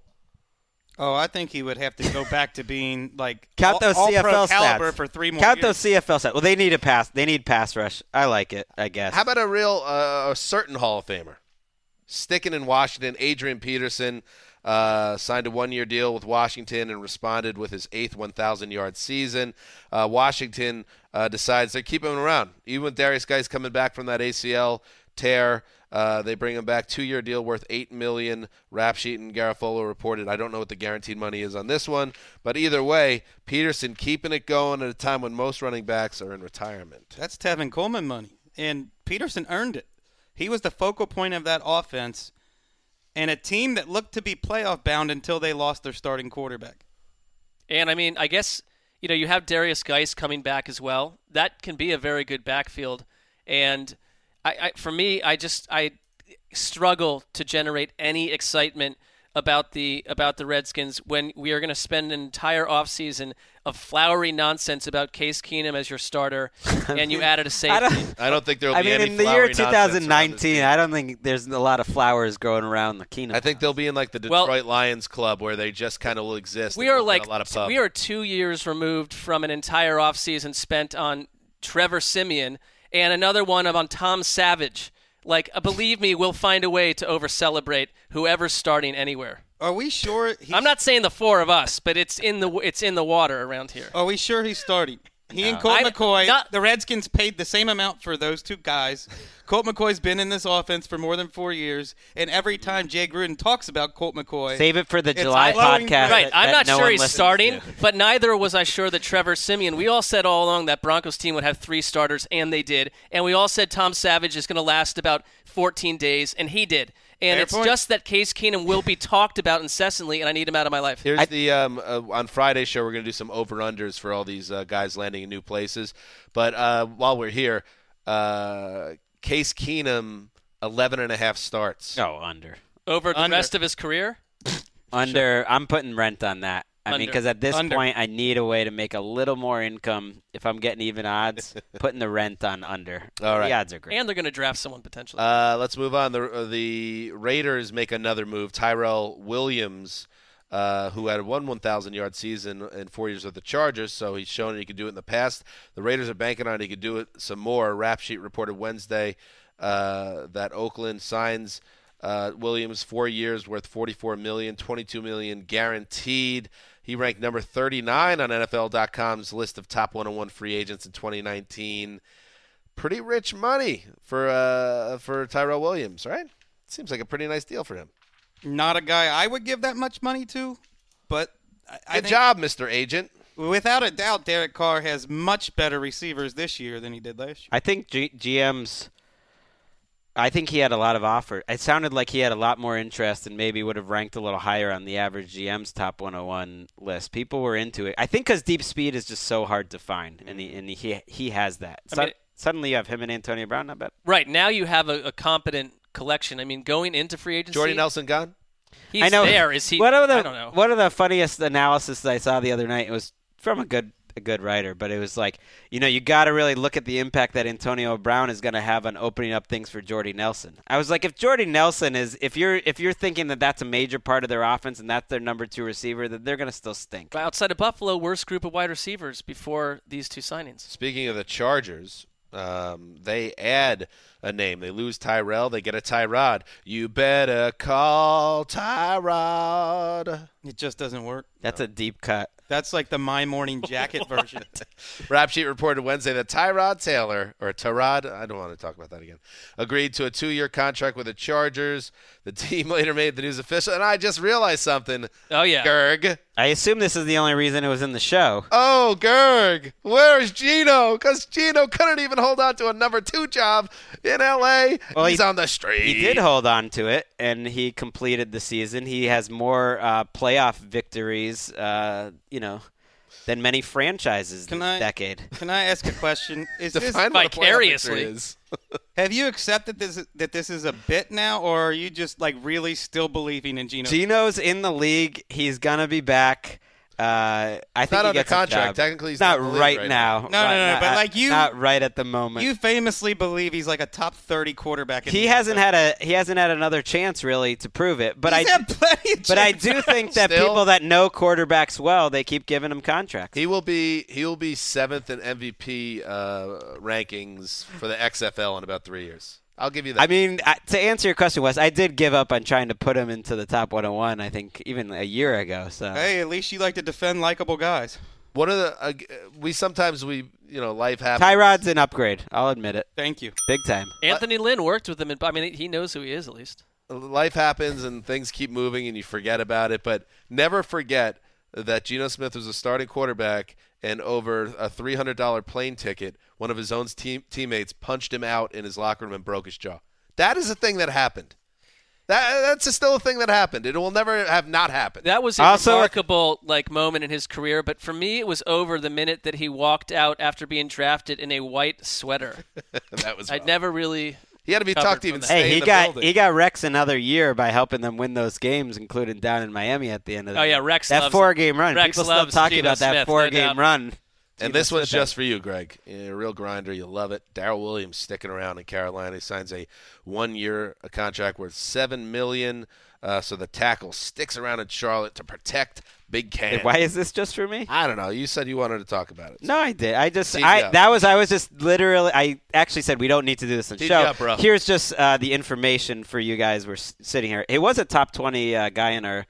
Oh, I think he would have to go back to being like Count all, those all C F L pro stats. caliber for three more Count years. those C F L stats. Well, they need a pass. They need pass rush. I like it, I guess. How about a real, uh, a certain Hall of Famer? Sticking in Washington, Adrian Peterson uh, signed a one-year deal with Washington and responded with his eighth one thousand-yard season. Uh, Washington uh, decides they're keeping him around. Even with Darius Geis coming back from that A C L tear, uh, they bring him back, two-year deal worth eight million dollars. Rap Sheet and Garofalo reported. I don't know what the guaranteed money is on this one, but either way, Peterson keeping it going at a time when most running backs are in retirement. That's Tevin Coleman money, and Peterson earned it. He was the focal point of that offense, and a team that looked to be playoff bound until they lost their starting quarterback. And, I mean, I guess, you know, you have Darius Geis coming back as well. That can be a very good backfield. And I, I for me, I just I struggle to generate any excitement about the about the Redskins when we are going to spend an entire offseason of flowery nonsense about Case Keenum as your starter, and you added a safety. I don't, I don't think there will I be mean, any in the flowery year nonsense around this twenty nineteen, team. I don't think there's a lot of flowers growing around the Keenum. I think they'll be in like the Well- Detroit Lions club where they just kind of will exist. We and are won't get like a lot of pub. we are two years removed from an entire offseason spent on Trevor Siemian and another one of on Tom Savage. Like, uh, believe me, we'll find a way to over-celebrate whoever's starting anywhere. Are we sure? He's, I'm not saying the four of us, but it's in the it's in the water around here. Are we sure he's starting? He and Colt I'm McCoy, not- the Redskins paid the same amount for those two guys. Colt McCoy's been in this offense for more than four years, and every time Jay Gruden talks about Colt McCoy, Save it for the It's July flowing- podcast. Right, that- I'm that not no sure one he's listens starting, to. but neither was I sure that Trevor Siemian. We all said all along that Broncos team would have three starters, and they did. And we all said Tom Savage is going to last about fourteen days, and he did. And Fair it's point. just that Case Keenum will be talked about incessantly, and I need him out of my life. Here's the um, uh, on Friday's show. We're going to do some over-unders for all these uh, guys landing in new places. But uh, while we're here, uh, Case Keenum, eleven and a half starts. Oh, under. Over the Under. rest of his career? Under. I'm putting rent on that. I mean, Under. because at this Under. point, I need a way to make a little more income if I'm getting even odds. Putting the rent on under. All right. The odds are great. And they're going to draft someone potentially. Uh, let's move on. The uh, the Raiders make another move. Tyrell Williams, uh, who had a one one thousand yard season in four years with the Chargers, so he's shown that he could do it in the past. The Raiders are banking on he could do it some more. Rap Sheet reported Wednesday uh, that Oakland signs uh, Williams four years worth forty-four million dollars, twenty-two million dollars guaranteed. He ranked number thirty-nine on N F L dot com's list of top one oh one free agents in twenty nineteen. Pretty rich money for uh, for Tyrell Williams, right? Seems like a pretty nice deal for him. not a guy I would give that much money to, but I, I Good think job, Mister Agent. without a doubt, Derek Carr has much better receivers this year than he did last year. I think G- GMs I think he had a lot of offer. It sounded like he had a lot more interest and maybe would have ranked a little higher on the average G M's top one oh one list. People were into it. I think because deep speed is just so hard to find, and he and he he has that. I So, mean, suddenly you have him and Antonio Brown, not bad. Right, now you have a, a competent collection. I mean, going into free agency. Jordy Nelson gone? He's I know. there. Is he? One of the, I don't know. One of the funniest analysis I saw the other night, it was from a good a good writer, but it was like, you know, you got to really look at the impact that Antonio Brown is going to have on opening up things for Jordy Nelson. I was like, if Jordy Nelson is, if you're if you're thinking that that's a major part of their offense and that's their number two receiver, then they're going to still stink. But outside of Buffalo, worst group of wide receivers before these two signings. Speaking of the Chargers, um, they add a name. They lose Tyrell. They get a Tyrod. You better call Tyrod. It just doesn't work. That's a deep cut. That's like the My Morning Jacket version. Rap Sheet reported Wednesday that Tyrod Taylor, or Tyrod, I don't want to talk about that again, agreed to a two-year contract with the Chargers. The team later made the news official, and I just realized something. Oh, yeah. Gerg. I assume this is the only reason it was in the show. Oh, Gerg. Where's Gino? Because Gino couldn't even hold on to a number two job in L A. Well, He's he- on the street. He did hold on to it, and he completed the season. He has more uh, playoff victories, uh, you know, than many franchises Can this I- decade. Can I ask a question? Is this, Define what a playoff vicariously. victory is. have you accepted this that this is a bit now, or are you just like really still believing in Geno? Gino's in the league. He's gonna be back. Uh, I think Not he under gets a contract. job. Technically, he's not not in the league right right now. No, no, Right no, now. but Uh, like you- not right at the moment. You famously believe he's like a top thirty quarterback. In he the hasn't N F L. had a he hasn't had another chance really to prove it. But He's I had plenty of but I chances. do think that Still? people that know quarterbacks well, they keep giving him contracts. He will be he will be seventh in M V P uh, rankings for the X F L in about three years. I'll give you that. I mean, I- to answer your question, Wes, I did give up on trying to put him into the top one oh one, I think, even a year ago. So Hey, at least you like to defend likable guys. One of the uh, we sometimes we you know life happens. Tyrod's an upgrade. I'll admit it. Thank you. Big time. Anthony Lynn worked with him. And, I mean, he knows who he is at least. Life happens and things keep moving and you forget about it. But never forget that Geno Smith was a starting quarterback, and over a three hundred dollars plane ticket, one of his own team, teammates punched him out in his locker room and broke his jaw. That is a thing that happened. That that's still a thing that happened. It will never have not happened. That was a Also- remarkable like moment in his career, but for me, it was over the minute that he walked out after being drafted in a white sweater. that was. I'd rough. never really. He had to be covered tucked to from even that. stay Hey, in he the got building. he got Rex another year by helping them win those games, including down in Miami at the end of the Oh, yeah, Rex that loves- four game run. Rex People still loves talking Geno about that Smith, no four game doubt. run. And Geno this one's Smith. just for you, Greg. You're a real grinder. You love it. Darrell Williams sticking around in Carolina. He signs a one-year contract worth seven million dollars. Uh, so the tackle sticks around in Charlotte to protect Big Cam. Why is this just for me? I don't know. You said you wanted to talk about it. No, I did. I just Teed you I up. that was I was just literally I actually said we don't need to do this on the Teed show. you up, bro. Here's just uh, the information for you guys. We're s- sitting here. It was a top twenty uh, guy in our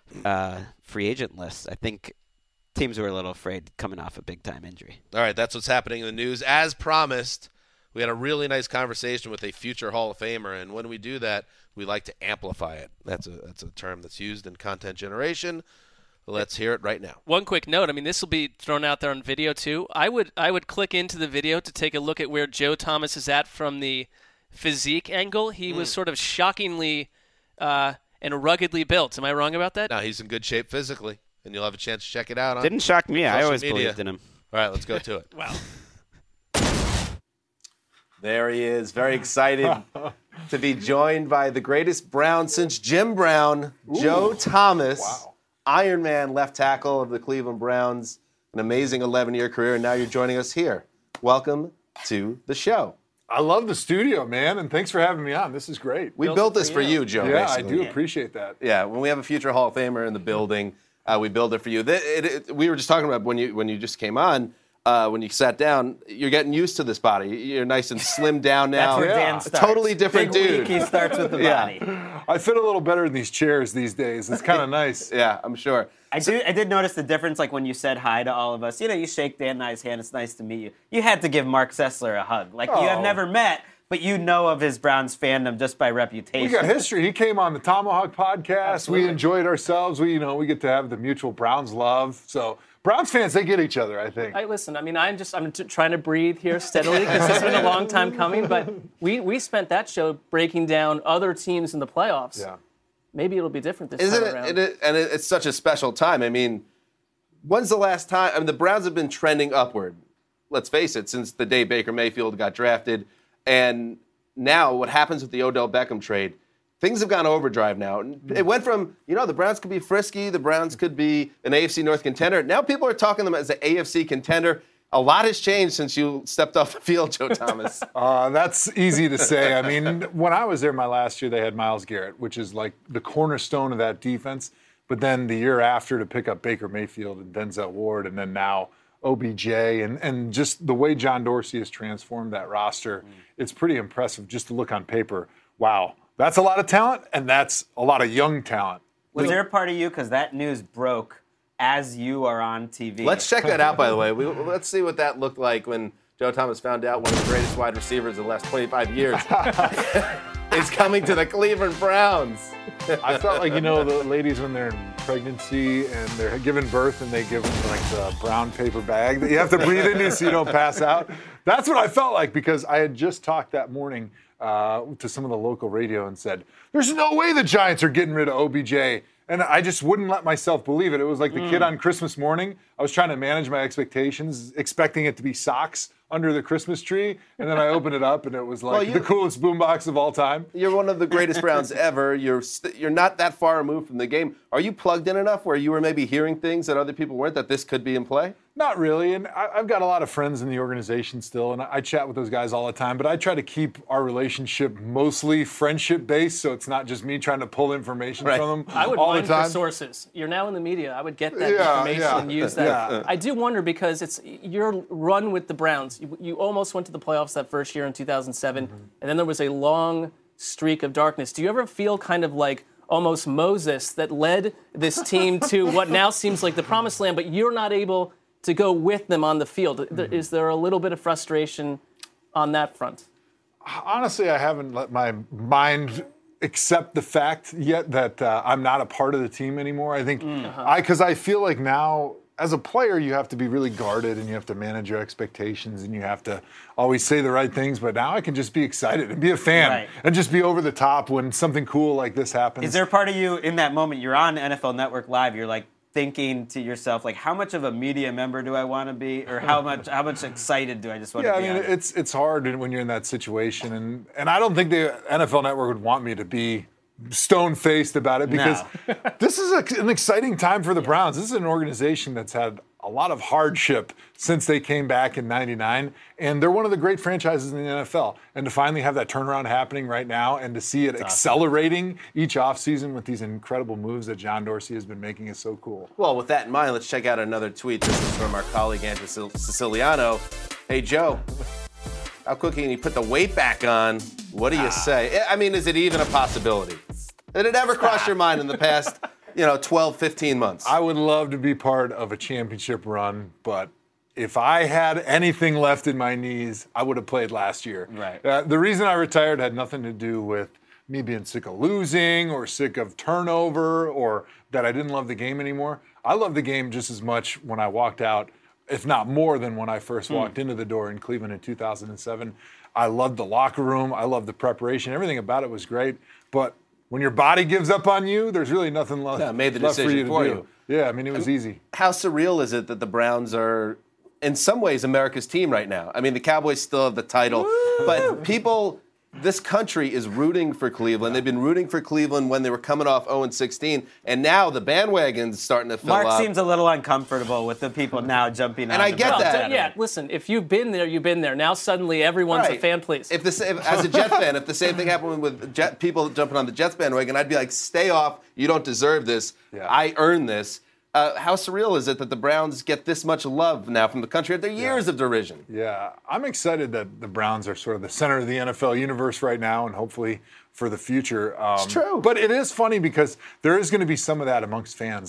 uh, free agent list. I think teams were a little afraid coming off a big time injury. All right, that's what's happening in the news. As promised, we had a really nice conversation with a future Hall of Famer, and when we do that, we like to amplify it. That's a that's a term that's used in content generation. Let's hear it right now. One quick note. I mean, this will be thrown out there on video too. I would I would click into the video to take a look at where Joe Thomas is at from the physique angle. He was sort of shockingly uh, and ruggedly built. Am I wrong about that? Now, he's in good shape physically, and you'll have a chance to check it out on Didn't shock me. I social always media. believed in him. All right, let's go to it. Wow. There he is, very excited to be joined by the greatest Brown since Jim Brown, Joe Thomas, Wow. Iron Man left tackle of the Cleveland Browns, an amazing eleven-year career, and now you're joining us here. Welcome to the show. I love the studio, man, and thanks for having me on. This is great. We Built built it this for for you. you, Joe. yeah, I basically. do appreciate that. Yeah, when we have a future Hall of Famer in the building, uh, we build it for you. Th- it- it- we were just talking about when you when you just came on, uh, when you sat down, you're getting used to this body. You're nice and slimmed down now. where Dan A starts. Totally different Big dude. week, he starts with the Yeah. body. I fit a little better in these chairs these days. It's kind of nice. Yeah, I'm sure. I do. I did notice the difference, like when you said hi to all of us. You know, you shake Dan and I's hand. It's nice to meet you. You had to give Mark Sessler a hug. Like you have Oh. never met, But you know of his Browns fandom just by reputation. We got history. He came on the Tomahawk podcast. Absolutely. We enjoyed ourselves. We, you know, we get to have the mutual Browns love. So Browns fans, they get each other, I think. I listen. I mean, I'm just I'm t- trying to breathe here steadily because it's been a long time coming. But we we spent that show breaking down other teams in the playoffs. Yeah. Maybe it'll be different this Isn't time it, around. it, it? And it, it's such a special time. I mean, when's the last time? I mean, the Browns have been trending upward. Let's face it, since the day Baker Mayfield got drafted, and now what happens with the Odell Beckham trade? Things have gone overdrive now. It went from, you know, the Browns could be frisky, the Browns could be an A F C North contender. Now people are talking them as an A F C contender. A lot has changed since you stepped off the field, Joe Thomas. Uh, that's easy to say. I mean, when I was there my last year, they had Myles Garrett, which is like the cornerstone of that defense. But then the year after to pick up Baker Mayfield and Denzel Ward, and then now O B J, and, and just the way John Dorsey has transformed that roster, mm. it's pretty impressive just to look on paper. Wow, that's a lot of talent, and that's a lot of young talent. Was there a part of you, because that news broke as you are on T V? Let's check that out, by the way. We, let's see what that looked like when Joe Thomas found out one of the greatest wide receivers of the last twenty-five years is coming to the Cleveland Browns. I felt like, you know, the ladies when they're in pregnancy and they're giving birth and they give them like the brown paper bag that you have to breathe into so you don't pass out. That's what I felt like, because I had just talked that morning uh, to some of the local radio and said, there's no way the Giants are getting rid of O B J. And I just wouldn't let myself believe it. It was like the mm. kid on Christmas morning. I was trying to manage my expectations, expecting it to be socks under the Christmas tree. And then I opened it up, and it was like well, you, the coolest boombox of all time. You're one of the greatest Browns ever. You're st- you're not that far removed from the game. Are you plugged in enough where you were maybe hearing things that other people weren't, that this could be in play? Not really. And I, I've got a lot of friends in the organization still, and I, I chat with those guys all the time. But I try to keep our relationship mostly friendship-based, so it's not just me trying to pull information right. from them I would all mine the time. for sources. You're now in the media. I would get that yeah, information yeah, and use that. Yeah. I do wonder, because it's your run with the Browns. You, you almost went to the playoffs that first year in two thousand seven, mm-hmm. and then there was a long streak of darkness. Do you ever feel kind of like almost Moses that led this team to what now seems like the promised land, but you're not able to go with them on the field? Mm-hmm. Is there a little bit of frustration on that front? Honestly, I haven't let my mind accept the fact yet that uh, I'm not a part of the team anymore. I think mm-hmm. I, because I feel like now, as a player, you have to be really guarded and you have to manage your expectations and you have to always say the right things. But now I can just be excited and be a fan right. and just be over the top when something cool like this happens. Is there a part of you in that moment, you're on N F L Network Live, you're like thinking to yourself, like, how much of a media member do I want to be, or how much how much excited do I just want yeah, to be? Yeah, I mean, on it's it's hard when you're in that situation, and and I don't think the N F L Network would want me to be stone-faced about it, because no. this is a, an exciting time for the Browns. This is an organization that's had a lot of hardship since they came back in ninety-nine, and they're one of the great franchises in the N F L. And to finally have that turnaround happening right now and to see it that's accelerating awesome. each offseason with these incredible moves that John Dorsey has been making is so cool. Well, with that in mind, let's check out another tweet. This is from our colleague Andrew Siciliano. Hey, Joe, how quickly can you put the weight back on? What do you ah. say? I mean, is it even a possibility? Did it ever cross your mind in the past, you know, twelve, fifteen months? I would love to be part of a championship run, but if I had anything left in my knees, I would have played last year. Right. Uh, the reason I retired had nothing to do with me being sick of losing or sick of turnover or that I didn't love the game anymore. I love the game just as much when I walked out, if not more than when I first walked mm. into the door in Cleveland in two thousand seven. I loved the locker room. I loved the preparation. Everything about it was great. But when your body gives up on you, there's really nothing left, yeah, made the left decision for you to for do. you. Yeah, I mean, it was easy. How surreal is it that the Browns are, in some ways, America's team right now? I mean, the Cowboys still have the title, Woo! but people, this country is rooting for Cleveland. They've been rooting for Cleveland when they were coming off oh and sixteen, and now the bandwagon's starting to fill Mark up. Mark seems a little uncomfortable with the people now jumping on. And I get well, that. Yeah, listen, if you've been there, you've been there. Now suddenly everyone's right. a fan, please. If, the, if as a Jet fan, if the same thing happened with Jet, people jumping on the Jets bandwagon, I'd be like, stay off. You don't deserve this. Yeah. I earned this. Uh, how surreal is it that the Browns get this much love now from the country after years yeah. of derision? Yeah, I'm excited that the Browns are sort of the center of the N F L universe right now, and hopefully for the future. Um, it's true. But it is funny because there is going to be some of that amongst fans, like,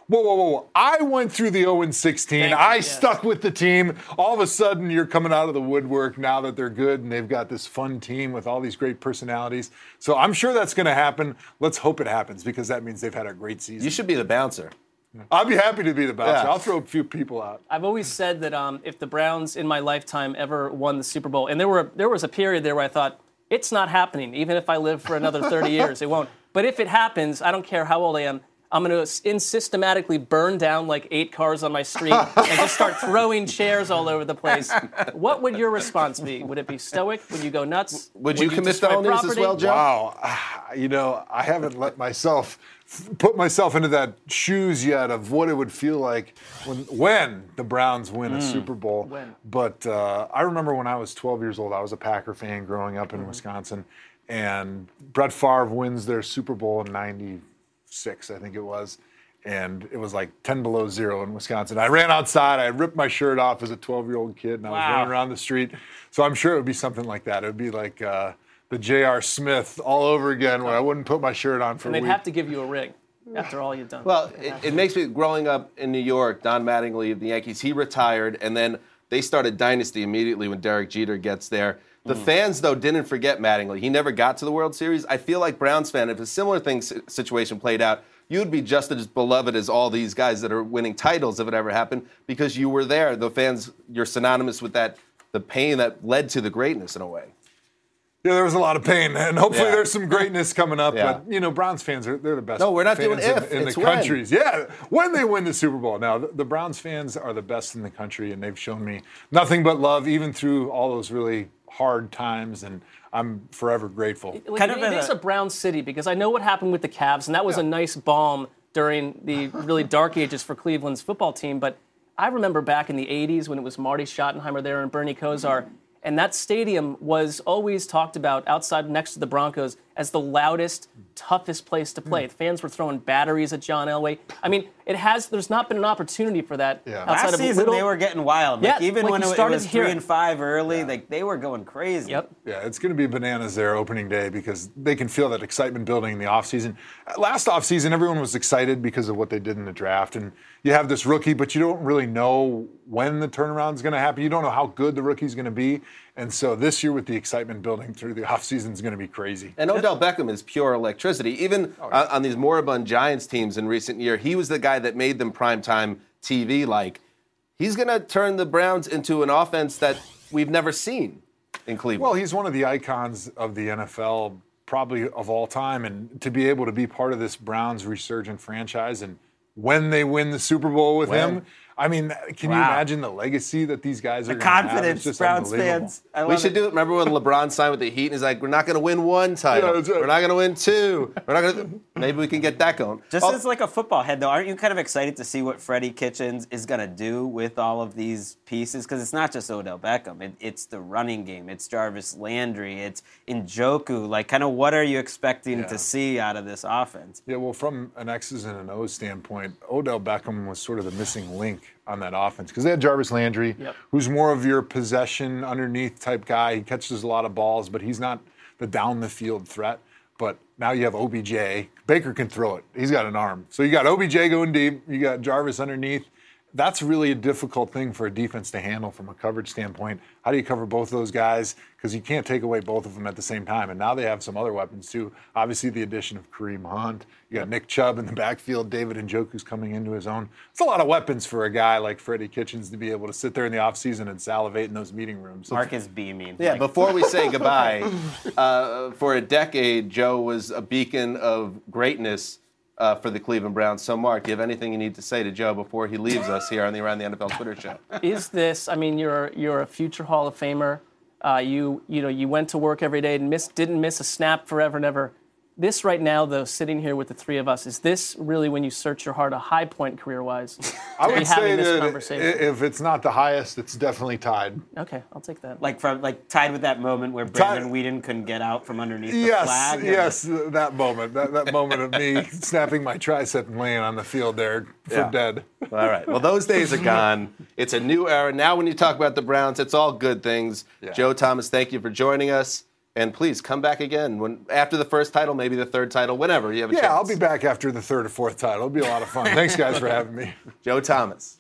Whoa, whoa, whoa, whoa. I went through the oh and sixteen. Thank you, I yes. stuck with the team. All of a sudden, you're coming out of the woodwork now that they're good and they've got this fun team with all these great personalities. So I'm sure that's going to happen. Let's hope it happens because that means they've had a great season. You should be the bouncer. I'll be happy to be the bouncer. Yeah. I'll throw a few people out. I've always said that um, if the Browns in my lifetime ever won the Super Bowl, and there were there was a period there where I thought it's not happening, even if I live for another thirty years, it won't. But if it happens, I don't care how old I am. I'm going to in systematically burn down like eight cars on my street and just start throwing chairs all over the place. What would your response be? Would it be stoic? Would you go nuts? Would you commit destroy felonies as property? well, Joe? Wow. Ah, You know, I haven't let myself put myself into that shoes yet of what it would feel like when when the Browns win a Super Bowl. When? But uh, I remember when I was twelve years old, I was a Packer fan growing up in Mm-hmm. Wisconsin, and Brett Favre wins their Super Bowl in ninety-six, I think it was. And it was like ten below zero in Wisconsin. I ran outside. I ripped my shirt off as a twelve-year-old kid, and I was Wow. running around the street. So I'm sure it would be something like that. It would be like uh, the J R. Smith all over again, where I wouldn't put my shirt on for And a they'd week. have to give you a ring after all you've done. Well, it, it makes me, growing up in New York, Don Mattingly of the Yankees, he retired, and then they started Dynasty immediately when Derek Jeter gets there. The fans, though, didn't forget Mattingly. He never got to the World Series. I feel like Browns fan, if a similar thing situation played out, you'd be just as beloved as all these guys that are winning titles if it ever happened because you were there. The fans, you're synonymous with that, the pain that led to the greatness in a way. Yeah, there was a lot of pain, and hopefully Yeah. there's some greatness coming up. Yeah. But, you know, Browns fans, are they're the best No, we're not fans doing in, if, in it's the when. countries. Yeah, when they win the Super Bowl. Now, the, the Browns fans are the best in the country, and they've shown me nothing but love, even through all those really hard times, and I'm forever grateful. Like, Kind it, of it a- is a Brown city because I know what happened with the Cavs, and that was a nice balm during the really dark ages for Cleveland's football team. But I remember back in the eighties when it was Marty Schottenheimer there and Bernie Kosar, and that stadium was always talked about outside next to the Broncos as the loudest, toughest place to play. Fans were throwing batteries at John Elway. I mean, it has. There's not been an opportunity for that Yeah. outside Last of season little. they were getting wild. Like Yeah, even like when you it, it started was to hear three it. and five early, like they were going crazy. Yep. Yeah, it's going to be bananas there opening day because they can feel that excitement building in the offseason. Uh, Last offseason, everyone was excited because of what they did in the draft. And you have this rookie, but you don't really know when the turnaround is going to happen. You don't know how good the rookie's going to be. And so this year with the excitement building through the offseason is going to be crazy. And Odell Beckham is pure electricity. Even uh, on these moribund Giants teams in recent year, he was the guy that made them primetime T V-like. He's going to turn the Browns into an offense that we've never seen in Cleveland. Well, he's one of the icons of the N F L, probably of all time. And to be able to be part of this Browns resurgent franchise and when they win the Super Bowl with When? him, I mean, can you Wow. imagine the legacy that these guys are The going to have? It's confidence, just Browns unbelievable. fans. I love we should it. do it. Remember when LeBron signed with the Heat and he's like, we're not going to win one title. Yeah, that's right. We're not going to win two. We're not going to. Maybe we can get that going. Just Oh, as like a football head, though, aren't you kind of excited to see what Freddie Kitchens is going to do with all of these pieces? Because it's not just Odell Beckham. It, it's the running game. It's Jarvis Landry. It's Njoku. Like, kind of what are you expecting Yeah. to see out of this offense? Yeah, well, from an X's and an O's standpoint, Odell Beckham was sort of the missing link on that offense because they had Jarvis Landry, Yep. who's more of your possession underneath type guy. He catches a lot of balls, but he's not the down the field threat. But now you have O B J. Baker can throw it. He's got an arm. So you got O B J going deep. You got Jarvis underneath. That's really a difficult thing for a defense to handle from a coverage standpoint. How do you cover both those guys? Because you can't take away both of them at the same time. And now they have some other weapons too. Obviously, the addition of Kareem Hunt. You got Nick Chubb in the backfield. David Njoku's coming into his own. It's a lot of weapons for a guy like Freddie Kitchens to be able to sit there in the offseason and salivate in those meeting rooms. Mark is beaming. Yeah, Like, before we say goodbye, uh, for a decade, Joe was a beacon of greatness uh, for the Cleveland Browns. So, Mark, do you have anything you need to say to Joe before he leaves us here on the Around the N F L Twitter show? Is this? I mean, you're you're a future Hall of Famer. Uh, you you know you went to work every day and miss didn't miss a snap forever and ever. This right now, though, sitting here with the three of us, is this really, when you search your heart, a high point career-wise? I to be would having say this that conversation? if it's not the highest, it's definitely tied. Okay, I'll take that. like from like tied with that moment where Brandon Whedon couldn't get out from underneath the Yes, flag. yes, that moment, that, that moment of me snapping my tricep and laying on the field there for Yeah. dead. All right. Well, those days are gone. It's a new era. Now when you talk about the Browns, it's all good things. Yeah. Joe Thomas, thank you for joining us. And please come back again when after the first title, maybe the third title, whenever you have a yeah, chance. I'll be back after the third or fourth title. It'll be a lot of fun. Thanks, guys, for having me. Joe Thomas.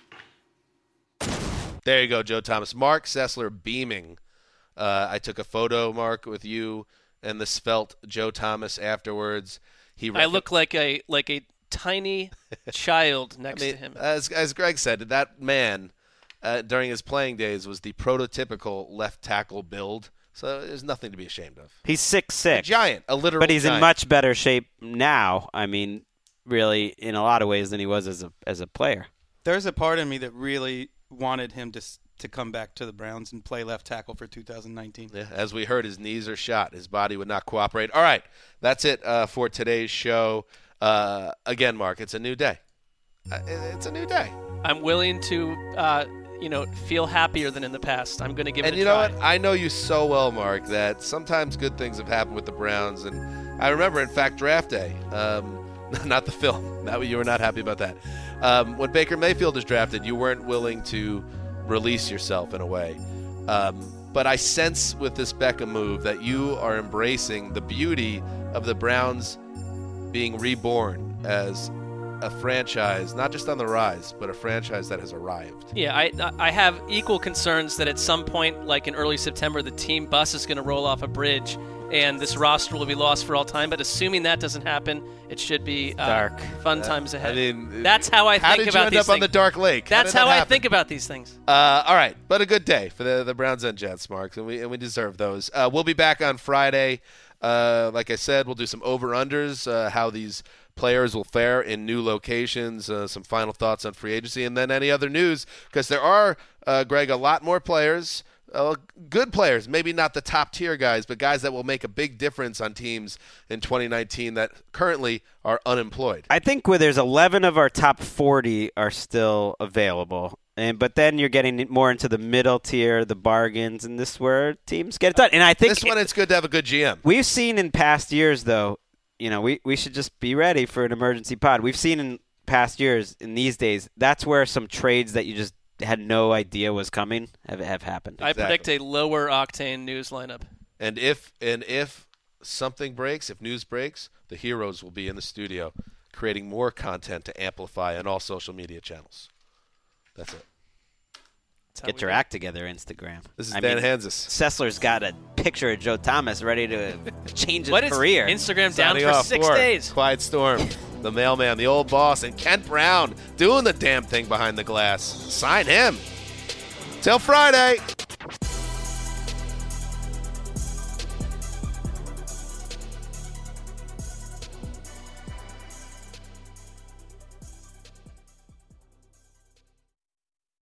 There you go, Joe Thomas. Mark Sessler beaming. Uh, I took a photo, Mark, with you and the svelte Joe Thomas afterwards. He I look like a like a tiny child next I mean, to him. As as Greg said, that man uh, during his playing days was the prototypical left tackle build. So there's nothing to be ashamed of. He's six six. A giant, a literal But he's giant. in much better shape now. I mean, really, in a lot of ways than he was as a as a player. There's a part of me that really wanted him to to come back to the Browns and play left tackle for two thousand nineteen. Yeah, as we heard, his knees are shot. His body would not cooperate. All right, that's it uh, for today's show. Uh, again, Mark, it's a new day. Uh, it's a new day. I'm willing to, uh, you know, feel happier than in the past. I'm going to give And it a you know try. what? I know you so well, Mark, that sometimes good things have happened with the Browns. And I remember, in fact, draft day, um, not the film. That you were not happy about that. Um, when Baker Mayfield was drafted, you weren't willing to release yourself in a way. Um, but I sense with this Beckham move that you are embracing the beauty of the Browns being reborn as a franchise, not just on the rise, but a franchise that has arrived. Yeah, I I have equal concerns that at some point, like in early September, the team bus is going to roll off a bridge and this roster will be lost for all time. But assuming that doesn't happen, it should be uh, Dark. fun times ahead. I mean, that's how I how think did about you end these up things. on the dark lake? How That's did how that I happen? think about these things. Uh, all right, but a good day for the, the Browns and Jets, Mark, and we and we deserve those. Uh, we'll be back on Friday. Uh, like I said, we'll do some over-unders, uh, how these players will fare in new locations, uh, some final thoughts on free agency, and then any other news, because there are, uh, Greg, a lot more players, uh, good players, maybe not the top-tier guys, but guys that will make a big difference on teams in twenty nineteen that currently are unemployed. I think where there's eleven of our top forty are still available. And but then you're getting more into the middle tier, the bargains, and this is where teams get it done. And I think This one, it's good to have a good G M. We've seen in past years, though, you know, we, we should just be ready for an emergency pod. We've seen in past years, in these days, that's where some trades that you just had no idea was coming have, have happened. I predict a lower octane news lineup. And if and if something breaks, if news breaks, the heroes will be in the studio creating more content to amplify on all social media channels. That's it. Get your act together, Instagram. This is I Dan mean, Hansis. Sessler's got a picture of Joe Thomas ready to change his What is career. Instagram down Signing for off six for days. Quiet Storm, the mailman, the old boss, and Kent Brown doing the damn thing behind the glass. Sign him. Till Friday.